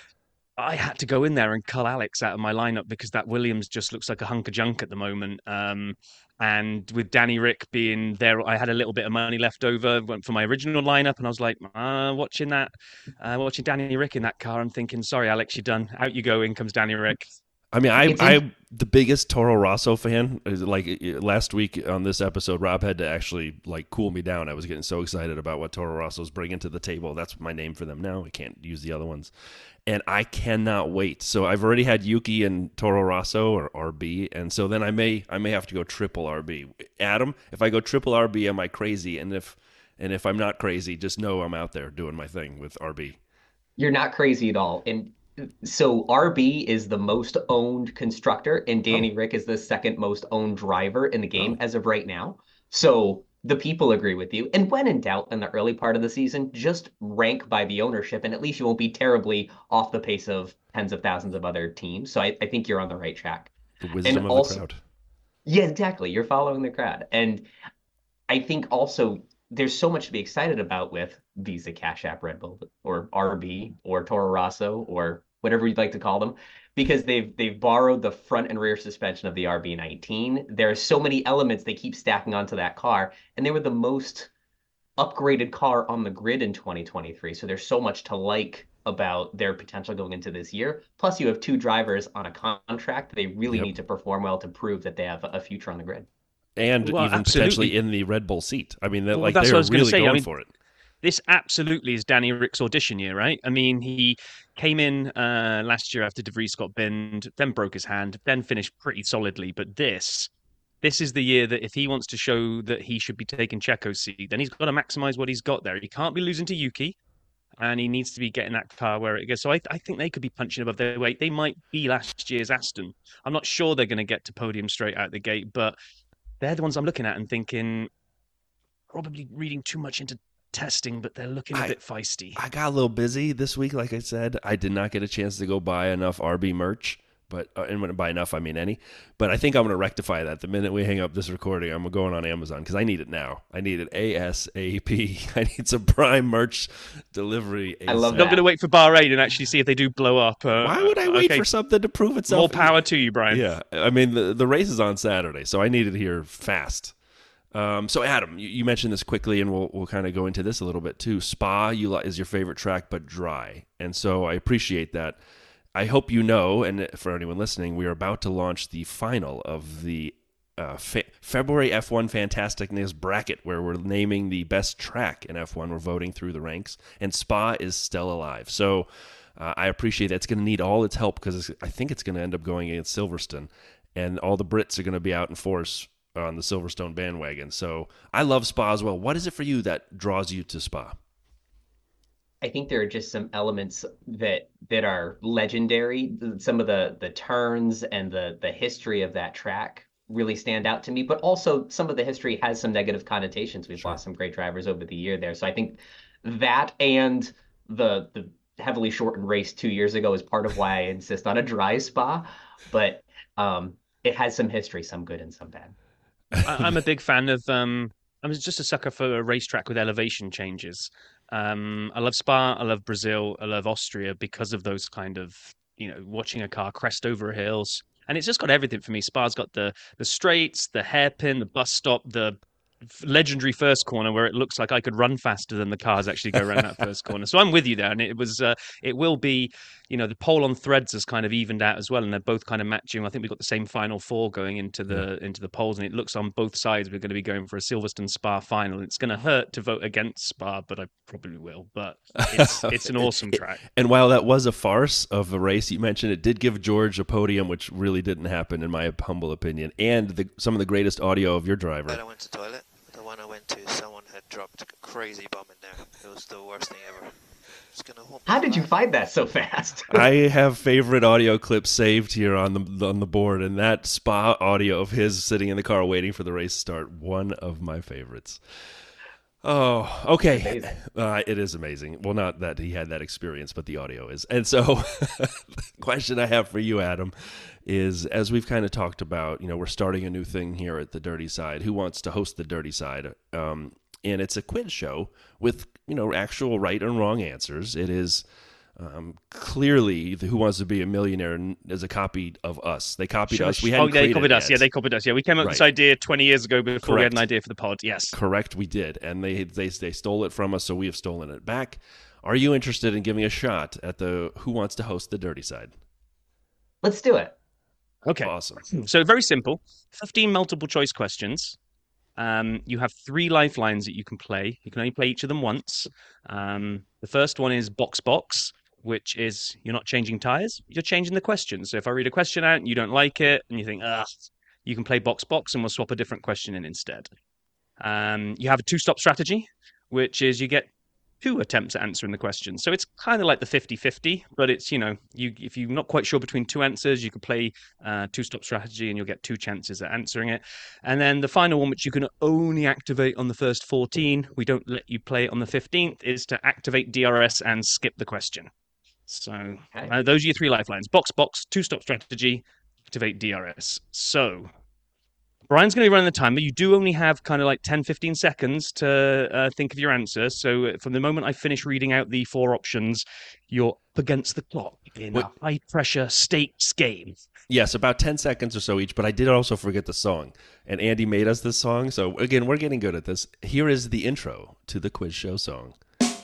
I had to go in there and cull Alex out of my lineup because that Williams just looks like a hunk of junk at the moment. Um, and with Danny Rick being there, I had a little bit of money left over, went for my original lineup, and I was like, uh, watching that, uh, watching Danny Rick in that car, I'm thinking, sorry, Alex, you're done. Out you go. In comes Danny Rick. I mean, I, It's in- I'm the biggest Toro Rosso fan. Like last week on this episode, Rob had to actually like cool me down. I was getting so excited about what Toro Rosso's bringing to the table. That's my name for them now. I can't use the other ones. And I cannot wait. So I've already had Yuki and Toro Rosso or R B, and so then I may I may have to go triple R B. Adam, if I go triple R B, am I crazy? And if and if I'm not crazy, just know I'm out there doing my thing with R B. You're not crazy at all. And so R B is the most owned constructor, and Danny Oh. Rick is the second most owned driver in the game Oh. as of right now. So the people agree with you. And when in doubt in the early part of the season, just rank by the ownership, and at least you won't be terribly off the pace of tens of thousands of other teams. So I, I think you're on the right track. The wisdom And of also- the crowd. Yeah, exactly. You're following the crowd. And I think also there's so much to be excited about with Visa, Cash App, Red Bull, or R B, or Toro Rosso, or whatever you'd like to call them. because they've they've borrowed the front and rear suspension of the R B nineteen. There are so many elements they keep stacking onto that car, and they were the most upgraded car on the grid in twenty twenty-three. So there's so much to like about their potential going into this year. Plus, you have two drivers on a contract. They really yep. need to perform well to prove that they have a future on the grid. And well, even absolutely. potentially in the Red Bull seat. I mean, well, like they're really say. going I mean, for it. This absolutely is Danny Rick's audition year, right? I mean, he came in uh, last year after De Vries got binned, then broke his hand, then finished pretty solidly. But this, this is the year that if he wants to show that he should be taking Checo's seat, then he's got to maximize what he's got there. He can't be losing to Yuki, and he needs to be getting that car where it goes. So I, I think they could be punching above their weight. They might be last year's Aston. I'm not sure they're going to get to podium straight out the gate, but they're the ones I'm looking at and thinking, probably reading too much into testing, but they're looking a I, bit feisty. I got a little busy this week, like I said. I did not get a chance to go buy enough R B merch, but uh, and when by enough, I mean any. But I think I'm going to rectify that the minute we hang up this recording. I'm going on Amazon because I need it now. I need it ASAP. I need some Prime merch delivery. ASAP. I love that. that. I'm going to wait for Bahrain and actually see if they do blow up. Uh, Why would I wait okay. for something to prove itself? More power to you, Brian. Yeah, I mean the the race is on Saturday, so I need it here fast. Um, so Adam, you, you mentioned this quickly, and we'll we'll kind of go into this a little bit too. Spa you li- is your favorite track, but dry, and so I appreciate that. I hope you know, and for anyone listening, we are about to launch the final of the uh, fe- February F one Fantasticness bracket, where we're naming the best track in F one. We're voting through the ranks, and Spa is still alive. So uh, I appreciate that. It's going to need all its help because I think it's going to end up going against Silverstone, and all the Brits are going to be out in force on the Silverstone bandwagon. So I love Spa as well. What is it for you that draws you to Spa? I think there are just some elements that that are legendary. Some of the the turns and the the history of that track really stand out to me, but also some of the history has some negative connotations. We've sure. lost some great drivers over the year there. So I think that and the the heavily shortened race two years ago is part of why I insist on a dry Spa, but um, it has some history, some good and some bad. I'm a big fan of. Um, I'm just a sucker for a racetrack with elevation changes. Um, I love Spa. I love Brazil. I love Austria because of those kind of, you know, watching a car crest over hills, and it's just got everything for me. Spa's got the the straights, the hairpin, the bus stop, the legendary first corner where it looks like I could run faster than the cars actually go around that first corner. So I'm with you there, and it was uh, it will be, you know, the pole on threads has kind of evened out as well, and they're both kind of matching. I think we've got the same final four going into the yeah. into the polls, and it looks on both sides we're going to be going for a Silverstone Spa final. It's going to hurt to vote against Spa, but I probably will. But it's it's an awesome track. And while that was a farce of a race, you mentioned it did give George a podium, which really didn't happen in my humble opinion, and the, some of the greatest audio of your driver. I went to the toilet. The one I went to, someone had dropped a crazy bomb in there. It was the worst thing ever. How did you find that so fast? I have favorite audio clips saved here on the on the board, and that Spa audio of his sitting in the car waiting for the race to start, one of my favorites. Oh, okay. Uh, it is amazing. Well, not that he had that experience, but the audio is. And so the question I have for you, Adam, is as we've kind of talked about, you know, we're starting a new thing here at the Dirty Side. Who wants to host the Dirty Side? Um, and it's a quiz show with, you know, actual right and wrong answers. It is um, clearly the Who Wants to Be a Millionaire is a copy of us. They copied sure, us. We hadn't oh, they copied us. Yet. Yeah, they copied us. Yeah, we came up right. with this idea twenty years ago before Correct. we had an idea for the pod. Yes. Correct, we did. And they, they, they stole it from us, so we have stolen it back. Are you interested in giving a shot at the Who Wants to Host the Dirty Side? Let's do it. Okay. Awesome. So very simple. fifteen multiple choice questions. Um, you have three lifelines that you can play. You can only play each of them once. Um, the first one is box box, which is you're not changing tires, you're changing the question. So if I read a question out and you don't like it and you think, ah, you can play box box and we'll swap a different question in instead. Um, you have a two-stop strategy, which is you get two attempts at answering the question. So it's kind of like the fifty-fifty, but it's, you know, you if you're not quite sure between two answers, you could play uh, two-stop strategy and you'll get two chances at answering it. And then the final one, which you can only activate on the first fourteen, we don't let you play on the fifteenth, is to activate D R S and skip the question. So okay. uh, those are your three lifelines. Box, box, two-stop strategy, activate D R S. So Brian's going to be running the timer. You do only have kind of like ten, fifteen seconds to uh, think of your answer. So from the moment I finish reading out the four options, you're up against the clock. in What- a high-pressure stakes game. Yes, about ten seconds or so each, but I did also forget the song. And Andy made us this song, so again, we're getting good at this. Here is the intro to the quiz show song.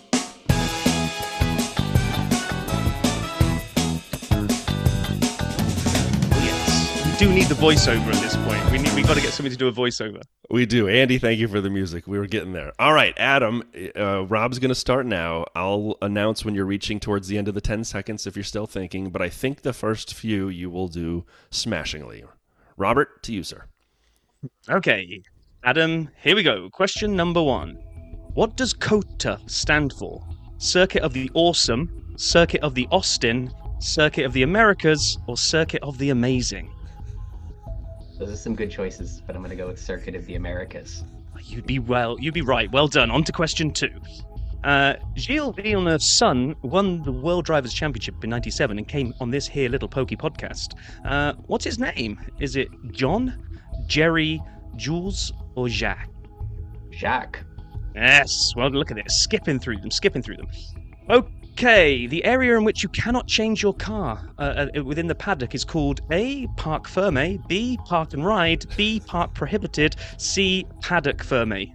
Oh, yes. We do need the voiceover at this point. We need, we got to get somebody to do a voiceover. We do. Andy, thank you for the music. We were getting there. All right, Adam, uh, Rob's going to start now. I'll announce when you're reaching towards the end of the ten seconds if you're still thinking, but I think the first few you will do smashingly. Robert, to you, sir. Okay, Adam, here we go. Question number one. What does COTA stand for? Circuit of the Awesome, Circuit of the Austin, Circuit of the Americas, or Circuit of the Amazing? Those are some good choices, but I'm going to go with Circuit of the Americas. You'd be well, you'd be right. Well done. On to question two. Uh, Gilles Villeneuve's son won the World Drivers' Championship in ninety-seven and came on this here little pokey podcast. Uh, what's his name? Is it John, Jerry, Jules, or Jacques? Jacques. Yes. Well, look at this. Skipping through them, skipping through them. Okay, the area in which you cannot change your car uh, uh, within the paddock is called A, Parc Fermé, B, Park and Ride, B, Park Prohibited, C, Paddock Fermé.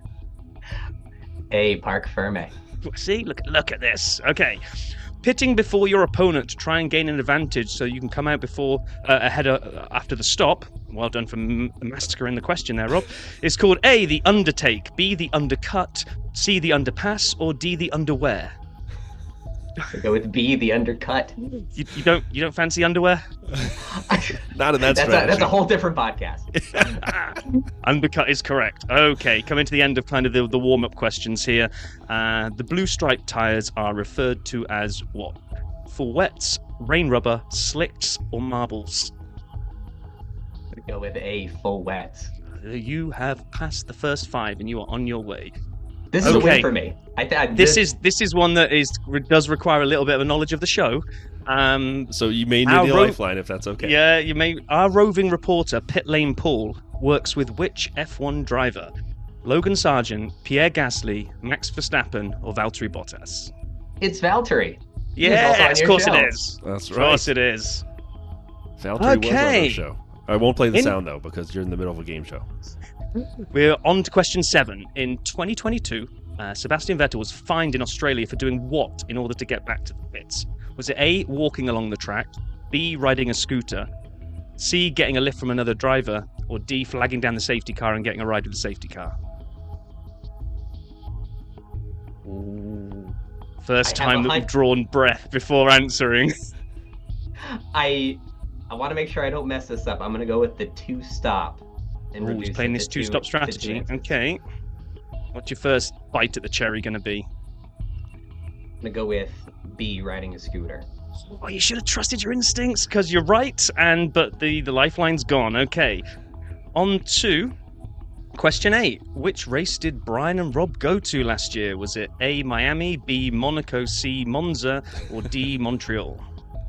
A, Parc Fermé. See, look, look at this. Okay. Pitting before your opponent to try and gain an advantage so you can come out before uh, ahead of, uh, after the stop. Well done for m- massacring the question there, Rob. It's called A, the undertake, B, the undercut, C, the underpass, or D, the underwear. I'll go with B, the undercut. You, you don't you don't fancy underwear? Not in that That's a, strategy. that's a whole different podcast. Undercut is correct. Okay, coming to the end of kind of the, the warm-up questions here. Uh, the blue stripe tyres are referred to as what? Full wets, rain rubber, slicks, or marbles? I'll go with A, full wet. You have passed the first five and you are on your way. This is a Okay. win for me. I, th- I This is this is one that is does require a little bit of a knowledge of the show. Um, So you may need Our a ro- lifeline if that's okay. Yeah, you may. Our roving reporter Pit Lane Paul works with which F one driver? Logan Sargent, Pierre Gasly, Max Verstappen, or Valtteri Bottas? It's Valtteri. He was also on Yes, of your course show. it is. That's Of right. course it is. Valtteri was on Okay. the show. I won't play the In- sound, though, because you're in the middle of a game show. We're on to question seven. In twenty twenty-two, uh, Sebastian Vettel was fined in Australia for doing what in order to get back to the pits? Was it A, walking along the track, B, riding a scooter, C, getting a lift from another driver, or D, flagging down the safety car and getting a ride with the safety car? Ooh. First I have time a that hun- we've drawn breath before answering. I I want to make sure I don't mess this up. I'm going to go with the two stop. And Ooh, reduce he's playing it this to two- two-stop to two strategy. answers. Okay. What's your first bite at the cherry going to be? I'm going to go with B, riding a scooter. Oh, you should have trusted your instincts, because you're right, and but the, the lifeline's gone. Okay. On to question eight. Which race did Brian and Rob go to last year? Was it A, Miami, B, Monaco, C, Monza, or D, Montreal?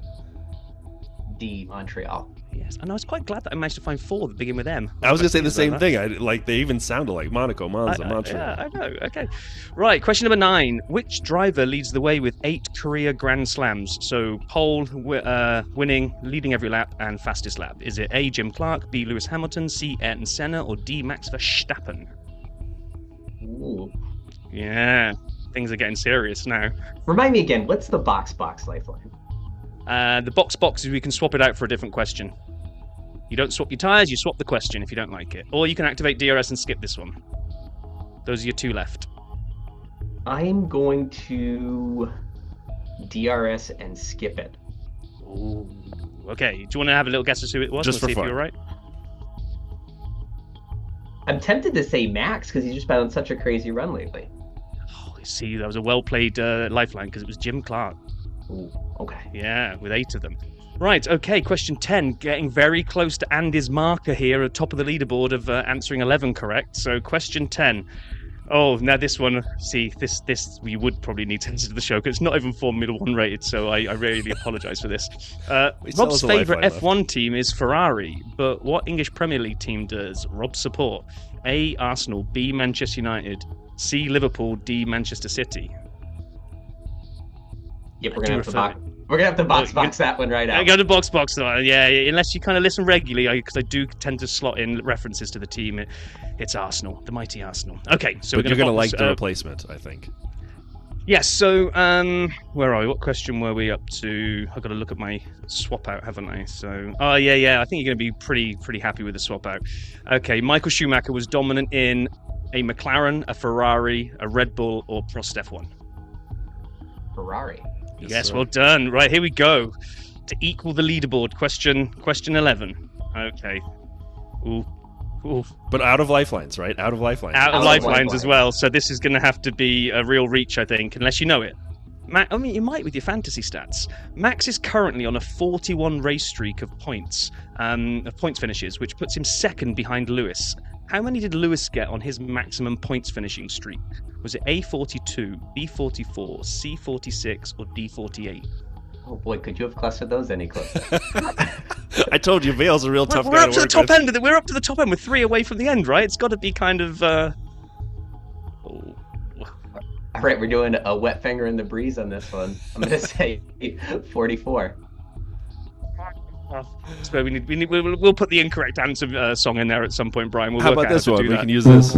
D, Montreal. Yes, and I was quite glad that I managed to find four that begin with M. I was going to say the About same that. thing. I, like, they even sounded like Monaco, Monza, I- I- Montreal. Yeah, I know. Okay. Right. Question number nine. Which driver leads the way with eight career Grand Slams? So pole, wi- uh, winning, leading every lap, and fastest lap. Is it A, Jim Clark, B, Lewis Hamilton, C, Ayrton Senna, or D, Max Verstappen? Ooh. Yeah. Things are getting serious now. Remind me again, what's the box box lifeline? Uh, the box box is we can swap it out for a different question. You don't swap your tyres, you swap the question if you don't like it. Or you can activate D R S and skip this one. Those are your two left. I'm going to D R S and skip it. Ooh. Okay, do you want to have a little guess as to who it was? Just We'll for see fun. if you're right. I'm tempted to say Max because he's just been on such a crazy run lately. Oh, see, that was a well-played uh, lifeline because it was Jim Clark. Ooh, okay. Yeah, with eight of them. Right, okay, question ten. Getting very close to Andy's marker here at top of the leaderboard of uh, answering eleven correct. So question ten. Oh, now this one, see, this this we would probably need to answer to the show because it's not even Formula One rated, so I, I really apologise for this. Uh, We still Rob's have a favourite lifeline F one team is Ferrari, but what English Premier League team does Rob support? A, Arsenal, B, Manchester United, C, Liverpool, D, Manchester City. Yep, I we're do gonna have to refer- box. We're gonna have to box Uh, box that one right I out. go to box box though. Yeah, yeah, unless you kind of listen regularly, because I, I do tend to slot in references to the team. It, it's Arsenal, the mighty Arsenal. Okay, so But we're you're going to box, like the uh, replacement, I think. Yes. So, um, where are we? What question were we up to? I've got to look at my swap out, haven't I? So, oh yeah, yeah. I think you're going to be pretty, pretty happy with the swap out. Okay, Michael Schumacher was dominant in a McLaren, a Ferrari, a Red Bull, or Prost F one. Ferrari. Yes, Yes, sir. well done. Right, here we go. To equal the leaderboard, question, question eleven. Okay. Ooh, ooh. But out of lifelines, right? Out of lifelines. Out Out of of lifelines lifelines. as well. So this is going to have to be a real reach, I think, unless you know it. Ma- I mean, you might with your fantasy stats. Max is currently on a forty-one race streak of points, um, of points finishes, which puts him second behind Lewis. How many did Lewis get on his maximum points finishing streak? Was it A forty-two, B forty-four, C forty-six, or D forty-eight? Oh boy, could you have clustered those any closer? I told you, Vale's a real tough we're guy up to to the work top with. end of it. We're up to the top end. We're three away from the end, right? It's got to be kind of. Uh... Oh. All right, we're doing a wet finger in the breeze on this one. I'm gonna say forty-four. So we need, we need, we'll, we'll put the incorrect answer uh, song in there at some point, Brian. We'll How work about out this how to one? do We that. can use this.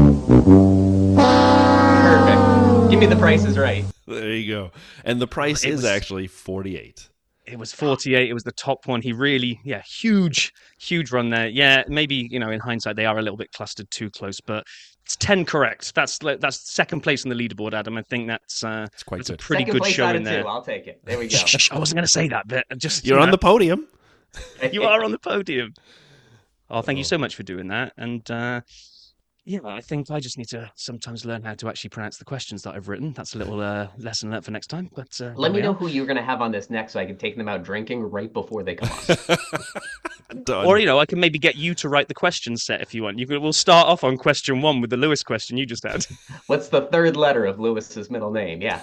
Perfect. Give me the prices right. There you go. And the price It is was- actually forty-eight. It was forty-eight. It was the top one. He really, yeah, huge, huge run there. Yeah, maybe, you know, in hindsight, they are a little bit clustered too close, but it's ten correct. That's like- that's second place on the leaderboard, Adam. I think that's uh, It's quite that's a good. pretty Second good place show out in of there. two. I'll take it. There we go. Shh, shh, I wasn't going to say that, but just You're you on know, the podium. you are on the podium. Oh, thank you so much for doing that. And uh, yeah, I think I just need to sometimes learn how to actually pronounce the questions that I've written. That's a little uh, lesson learned for next time. But uh, Let here me we know are. who you're gonna have on this next, so I can take them out drinking right before they come on. Done. Or, you know, I can maybe get you to write the question set if you want. You could, we'll start off on question one with the Lewis question you just had. What's the third letter of Lewis's middle name? Yeah.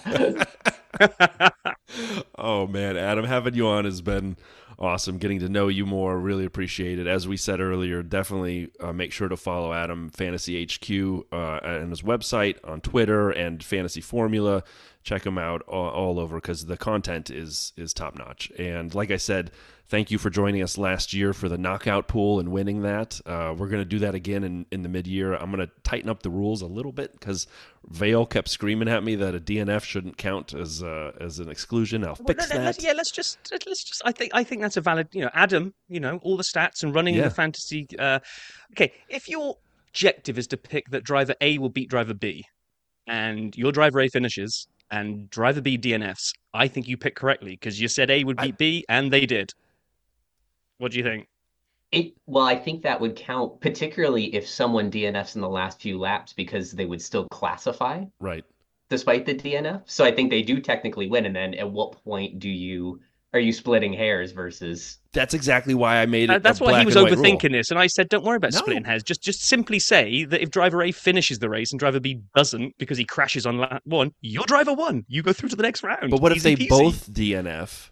Oh man, Adam, having you on has been awesome. Getting to know you more, really appreciate it. As we said earlier, definitely uh, make sure to follow Adam Fantasy H Q uh, and his website on Twitter and Fantasy Formula. Check him out all, all over because the content is is top notch. And like I said, thank you for joining us last year for the knockout pool and winning that. Uh, we're going to do that again in, in the mid-year. I'm going to tighten up the rules a little bit because Vale kept screaming at me that a D N F shouldn't count as uh, as an exclusion. I'll Well, fix let- let's- that. yeah, let's just let's just. I think I think that's a valid. You know, Adam. You know, all the stats and running Yeah. the fantasy. Uh, okay, if your objective is to pick that driver A will beat driver B, and your driver A finishes and driver B D N Fs, I think you picked correctly because you said A would I- beat B, and they did. What do you think? It well, I think that would count, particularly if someone D N Fs in the last few laps, because they would still classify Right. despite the D N F. So I think they do technically win. And then at what point do you are you splitting hairs versus? That's exactly why I made it. Uh, that's a why he black was and white rule. overthinking this, and I said, "Don't worry about No. splitting hairs. Just, just simply say that if driver A finishes the race and driver B doesn't because he crashes on lap one, your driver won. You go through to the next round. But what if Easy they peasy. both D N F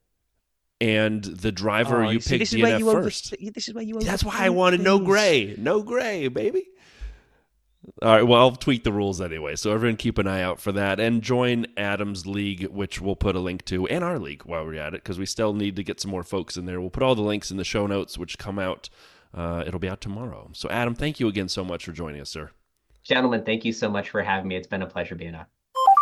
and the driver Oh, you see, pick this is D N where F you over- first? This is where you. That's why overthink I wanted no things. gray. No gray, baby. All right, well, I'll tweak the rules anyway, so everyone keep an eye out for that. And join Adam's league, which we'll put a link to, and our league while we're at it, because we still need to get some more folks in there. We'll put all the links in the show notes, which come out. Uh, it'll be out tomorrow. So, Adam, thank you again so much for joining us, sir. Gentlemen, thank you so much for having me. It's been a pleasure being on.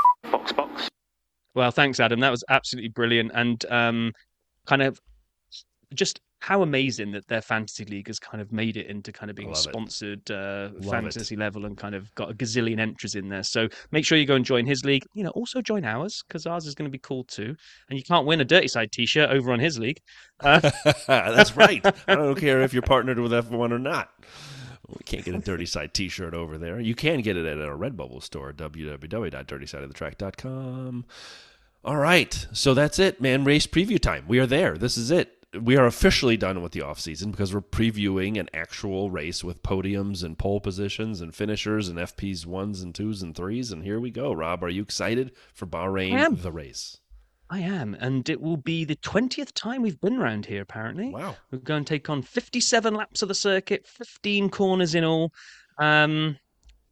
Well, thanks, Adam. That was absolutely brilliant, and um, kind of just how amazing that their fantasy league has kind of made it into kind of being Love it. sponsored uh, Love fantasy level and kind of got a gazillion entries in there. So make sure you go and join his league. You know, also join ours because ours is going to be cool too. And you can't win a Dirty Side T-shirt over on his league. Uh, That's right. I don't care if you're partnered with F one or not. We can't get a Dirty Side T-shirt over there. You can get it at our Redbubble store, w w w dot dirty side of the track dot com. All right, so that's it, man. Race preview time. We are there. This is it. We are officially done with the off season because we're previewing an actual race with podiums and pole positions and finishers and F Ps ones and twos and threes. And here we go. Rob, are you excited for I Bahrain, am. the race? I am, and it will be the twentieth time we've been around here. Apparently, Wow. we're going to take on fifty-seven laps of the circuit, fifteen corners in all. Um,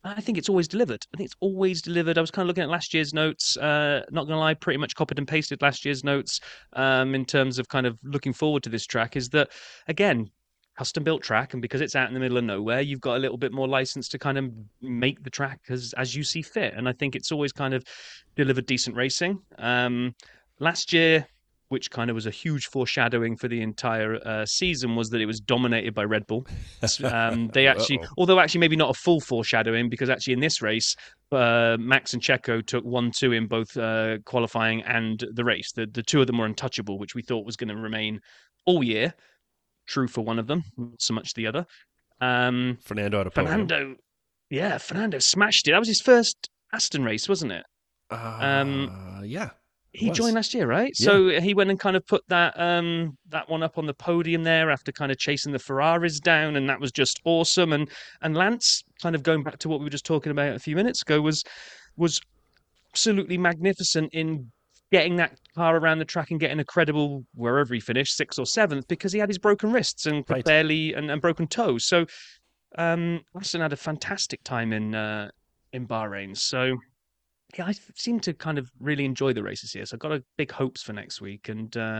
I think it's always delivered. I think it's always delivered. I was kind of looking at last year's notes. Uh, not going to lie, pretty much copied and pasted last year's notes um, in terms of kind of looking forward to this track. Is that, again, custom built track, and because it's out in the middle of nowhere, you've got a little bit more license to kind of make the track as as you see fit. And I think it's always kind of delivered decent racing. Um, last year, which kind of was a huge foreshadowing for the entire uh, season, was that it was dominated by Red Bull. Um, they actually, Uh-oh. although actually maybe not a full foreshadowing, because actually in this race, uh, Max and Checo took one two in both uh, qualifying and the race. The the two of them were untouchable, which we thought was going to remain all year. True for one of them, not so much the other. Um, Fernando had a podium. Fernando, yeah, Fernando smashed it. That was his first Aston race, wasn't it? Uh, Um, yeah. He was. joined last year, right? Yeah. So he went and kind of put that um that one up on the podium there after kind of chasing the Ferraris down, and that was just awesome. And and Lance, kind of going back to what we were just talking about a few minutes ago, was was absolutely magnificent in getting that car around the track and getting a credible wherever he finished, sixth or seventh, because he had his broken wrists and could Right. barely and, and broken toes. So um Aston had a fantastic time in uh in Bahrain. So yeah, I seem to kind of really enjoy the races here. So I've got a big hopes for next week. And uh,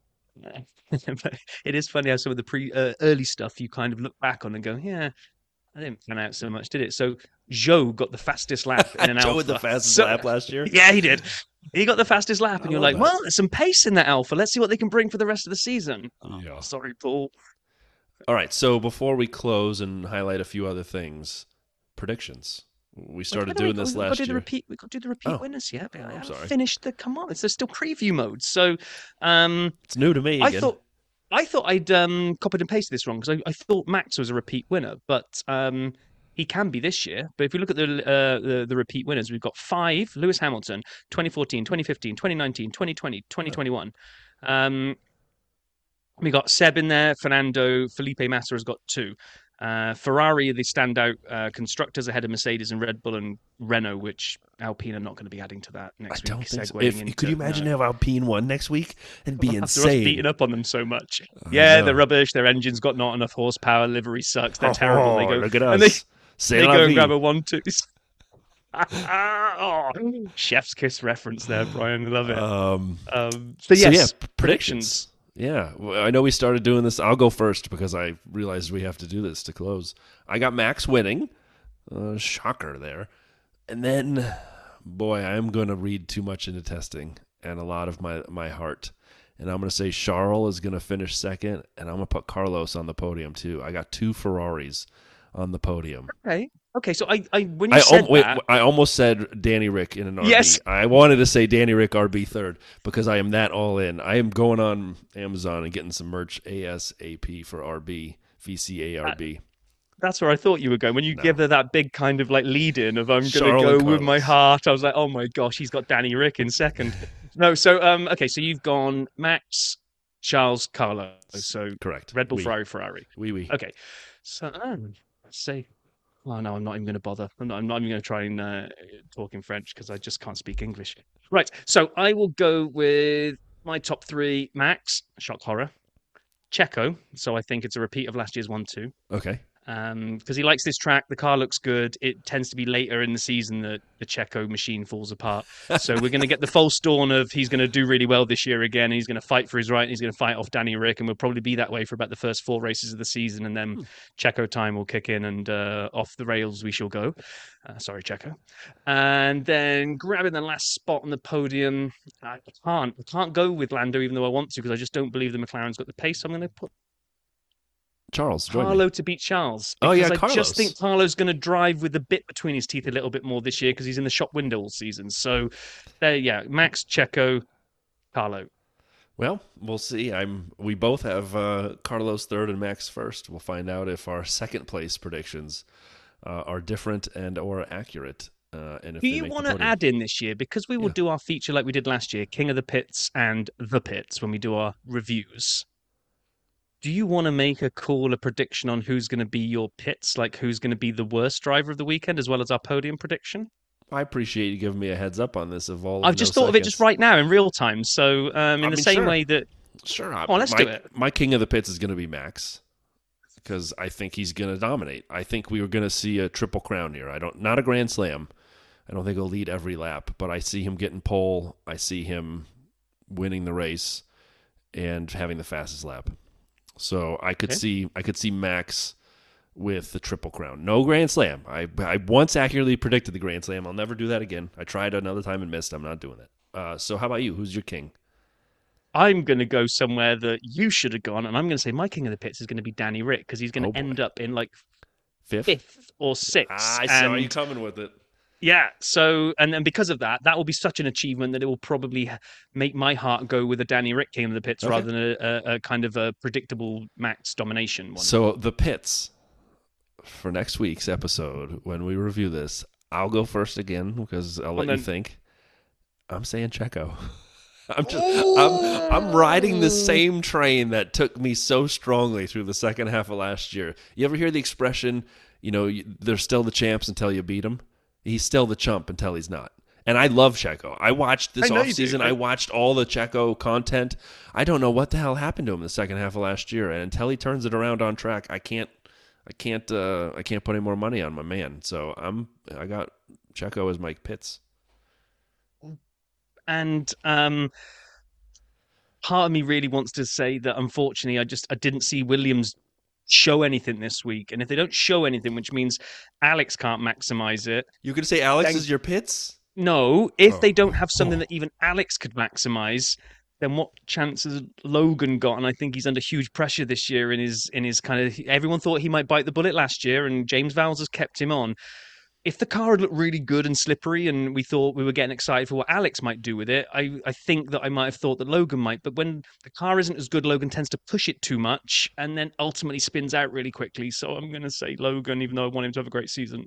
it is funny how some of the pre uh, early stuff you kind of look back on and go, yeah, I didn't pan out so much, did it? So Zhou got the fastest lap in an Joe Alpha. with the fastest So- lap last year. Yeah, he did. He got the fastest lap, I and you're love like, that. well, there's some pace in that Alpha. Let's see what they can bring for the rest of the season. Yeah. Oh, sorry, Paul. All right. So before we close and highlight a few other things, predictions. We started Wait, wait, doing wait, this we've got last to do the year. repeat. We've got to do the repeat Oh. winners yet. Oh, I I'm haven't sorry. finished the. Come on, it's there's still preview mode. So, um, It's new to me I again. thought I thought I'd um, copied and pasted this wrong because I, I thought Max was a repeat winner, but um, he can be this year. But if you look at the, uh, the the repeat winners, we've got five: Lewis Hamilton, twenty fourteen, twenty fifteen, twenty nineteen, twenty twenty, twenty twenty-one. Um, we got Seb in there, Fernando, Felipe Massa has got two. Uh, Ferrari, the standout uh, constructors ahead of Mercedes and Red Bull and Renault, which Alpine are not going to be adding to that I next don't week. think so. segueing If, into- could you imagine no. if Alpine won next week? It'd be After us insane. beating up on them so much. I Yeah, know. they're rubbish. Their engine's got not enough horsepower. Livery sucks. They're terrible. They Oh, go, look at and they, us. C'est they la go and vie. grab a one two. oh, chef's kiss reference there, Brian. Love it. Um, Um, but so yes, yeah, p- predictions. Yeah, well, I know we started doing this. I'll go first because I realized we have to do this to close. I got Max winning. Uh, shocker there. And then, boy, I'm going to read too much into testing and a lot of my, my heart. And I'm going to say Charles is going to finish second, and I'm going to put Carlos on the podium too. I got two Ferraris on the podium. Okay. Okay. So I, I when you I, said al- wait, that, I almost said Danny Rick in an R B. Yes. I wanted to say Danny Rick R B third because I am that all in. I am going on Amazon and getting some merch ASAP for R B, V C A R B. that's where I thought you were going. When you No. give her that big kind of like lead in of I'm going to Charles go and with my Carlos. heart, I was like, oh my gosh, he's got Danny Rick in second. No. So um. Okay. So you've gone Max, Charles, Carlos. So Correct. Red Bull, Oui. Ferrari, Ferrari. Oui, oui. Okay. So um, let's see. Oh no, I'm not even going to bother. I'm not, I'm not even going to try and uh, talk in French because I just can't speak English. Right. So I will go with my top three: Max, shock horror, Checo. So I think it's a repeat of last year's one two. Okay. Um, because he likes this track. The car looks good. It tends to be later in the season that the Checo machine falls apart. So we're going to get the false dawn of he's going to do really well this year again. He's going to fight for his right. And he's going to fight off Danny Rick, and we'll probably be that way for about the first four races of the season, and then Checo time will kick in, and uh, off the rails we shall go. Uh, sorry, Checo. And then grabbing the last spot on the podium, I can't. I can't go with Lando, even though I want to, because I just don't believe the McLaren's got the pace. So I'm going to put Charles, join me. Carlo to beat Charles. Oh, yeah, because I Carlos. just think Carlo's going to drive with the bit between his teeth a little bit more this year because he's in the shop window all season. So, there, yeah, Max, Checo, Carlo. Well, we'll see. I'm. We both have uh, Carlos third and Max first. We'll find out if our second place predictions uh, are different and or accurate. Uh, and if Do they you make the want to podium. add in this year, because we will Yeah. do our feature like we did last year, King of the Pits and the Pits, when we do our reviews? Do you want to make a call, a prediction on who's going to be your pits, like who's going to be the worst driver of the weekend, as well as our podium prediction? I appreciate you giving me a heads up on this. Of all, of I've just no thought of it just seconds. right now in real time. So, um, in I the mean, same sure. way that Sure. I- Oh, let's my, do it. My king of the pits is going to be Max. because I think he's going to dominate. I think we are going to see a triple crown here. I don't, not a Grand Slam. I don't think he'll lead every lap, but I see him getting pole. I see him winning the race and having the fastest lap. So I could Okay. see I could see Max with the Triple Crown. No Grand Slam. I I once accurately predicted the Grand Slam. I'll never do that again. I tried another time and missed. I'm not doing it. Uh, so how about you? Who's your king? I'm going to go somewhere that you should have gone, and I'm going to say my king of the pits is going to be Danny Rick because he's going Oh, to boy. end up in like Fifth? fifth or sixth. Ah, I saw and you coming with it. yeah, so and and because of that, that will be such an achievement that it will probably make my heart go with a Danny Rick king of the pits Okay. rather than a, a, a kind of a predictable Max domination one. So the pits for next week's episode, when we review this, I'll go first again because I'll let then- you think. I'm saying Checo. I'm just I'm I'm riding the same train that took me so strongly through the second half of last year. You ever hear the expression, you know, you- they're still the champs until you beat them? He's still the chump until he's not. And I love Checo. I watched this I know you offseason. do. I watched all the Checo content. I don't know what the hell happened to him the second half of last year. And until he turns it around on track, I can't I can't uh, I can't put any more money on my man. So I'm I got Checo as Mike Pitts. And um, part of me really wants to say that unfortunately, I just I didn't see Williams show anything this week. And if they don't show anything, which means Alex can't maximize it. You could say Alex Thank- is your Pitts? No, if Oh. they don't have something that even Alex could maximize, then what chance has Logan got? And I think he's under huge pressure this year in his in his kind of everyone thought he might bite the bullet last year, and James Vowles has kept him on. If the car had looked really good and slippery and we thought we were getting excited for what Alex might do with it, I, I think that I might have thought that Logan might. But when the car isn't as good, Logan tends to push it too much and then ultimately spins out really quickly. So I'm going to say Logan, even though I want him to have a great season.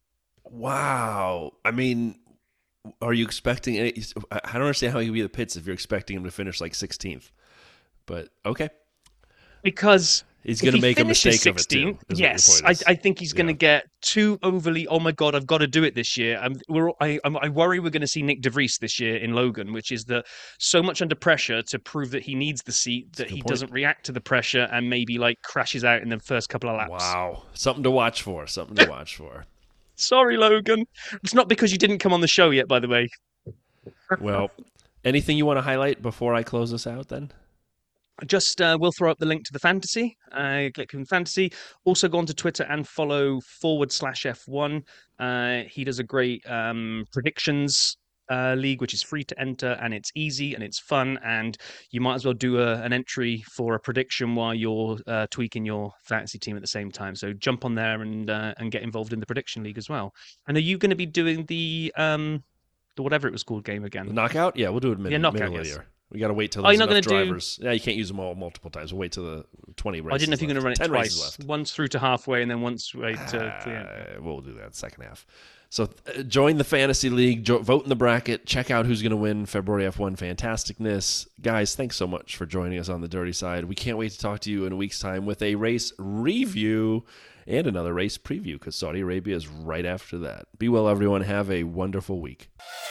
Wow. I mean, are you expecting any, I don't understand how he could be the Pitts if you're expecting him to finish like sixteenth. But okay. Because He's if going to he make a finishes mistake of it too. sixteenth, is what your yes, point I, is. I think he's going to Yeah. get too overly. Oh my god, I've got to do it this year. I'm, we're, I, I'm, I worry we're going to see Nick De Vries this year in Logan, which is that so much under pressure to prove that he needs the seat that a good he point. doesn't react to the pressure and maybe like crashes out in the first couple of laps. Wow. Something to watch for. Something to watch for. Sorry, Logan. It's not because you didn't come on the show yet, by the way. Well, anything you want to highlight before I close this out then? Just uh, we'll throw up the link to the fantasy. Uh, click on fantasy. Also go onto Twitter and follow forward slash F one. Uh, he does a great um, predictions uh, league, which is free to enter and it's easy and it's fun. And you might as well do a, an entry for a prediction while you're uh, tweaking your fantasy team at the same time. So jump on there and uh, and get involved in the prediction league as well. And are you going to be doing the um, the whatever it was called game again? The knockout? Yeah, we'll do it mid- Yeah, knockout, middle of the yes. year. We got to wait till Oh, there's you're not enough gonna do- drivers. Yeah, you can't use them all multiple times. We'll wait till the twenty races I didn't know if you're going to run it left. ten races twice. left. Once through to halfway and then once way to, to the end. Uh, we'll do that second half. So uh, join the fantasy league, jo- vote in the bracket, check out who's going to win February F one Fantasticness. Guys, thanks so much for joining us on the Dirty Side. We can't wait to talk to you in a week's time with a race review and another race preview because Saudi Arabia is right after that. Be well, everyone. Have a wonderful week.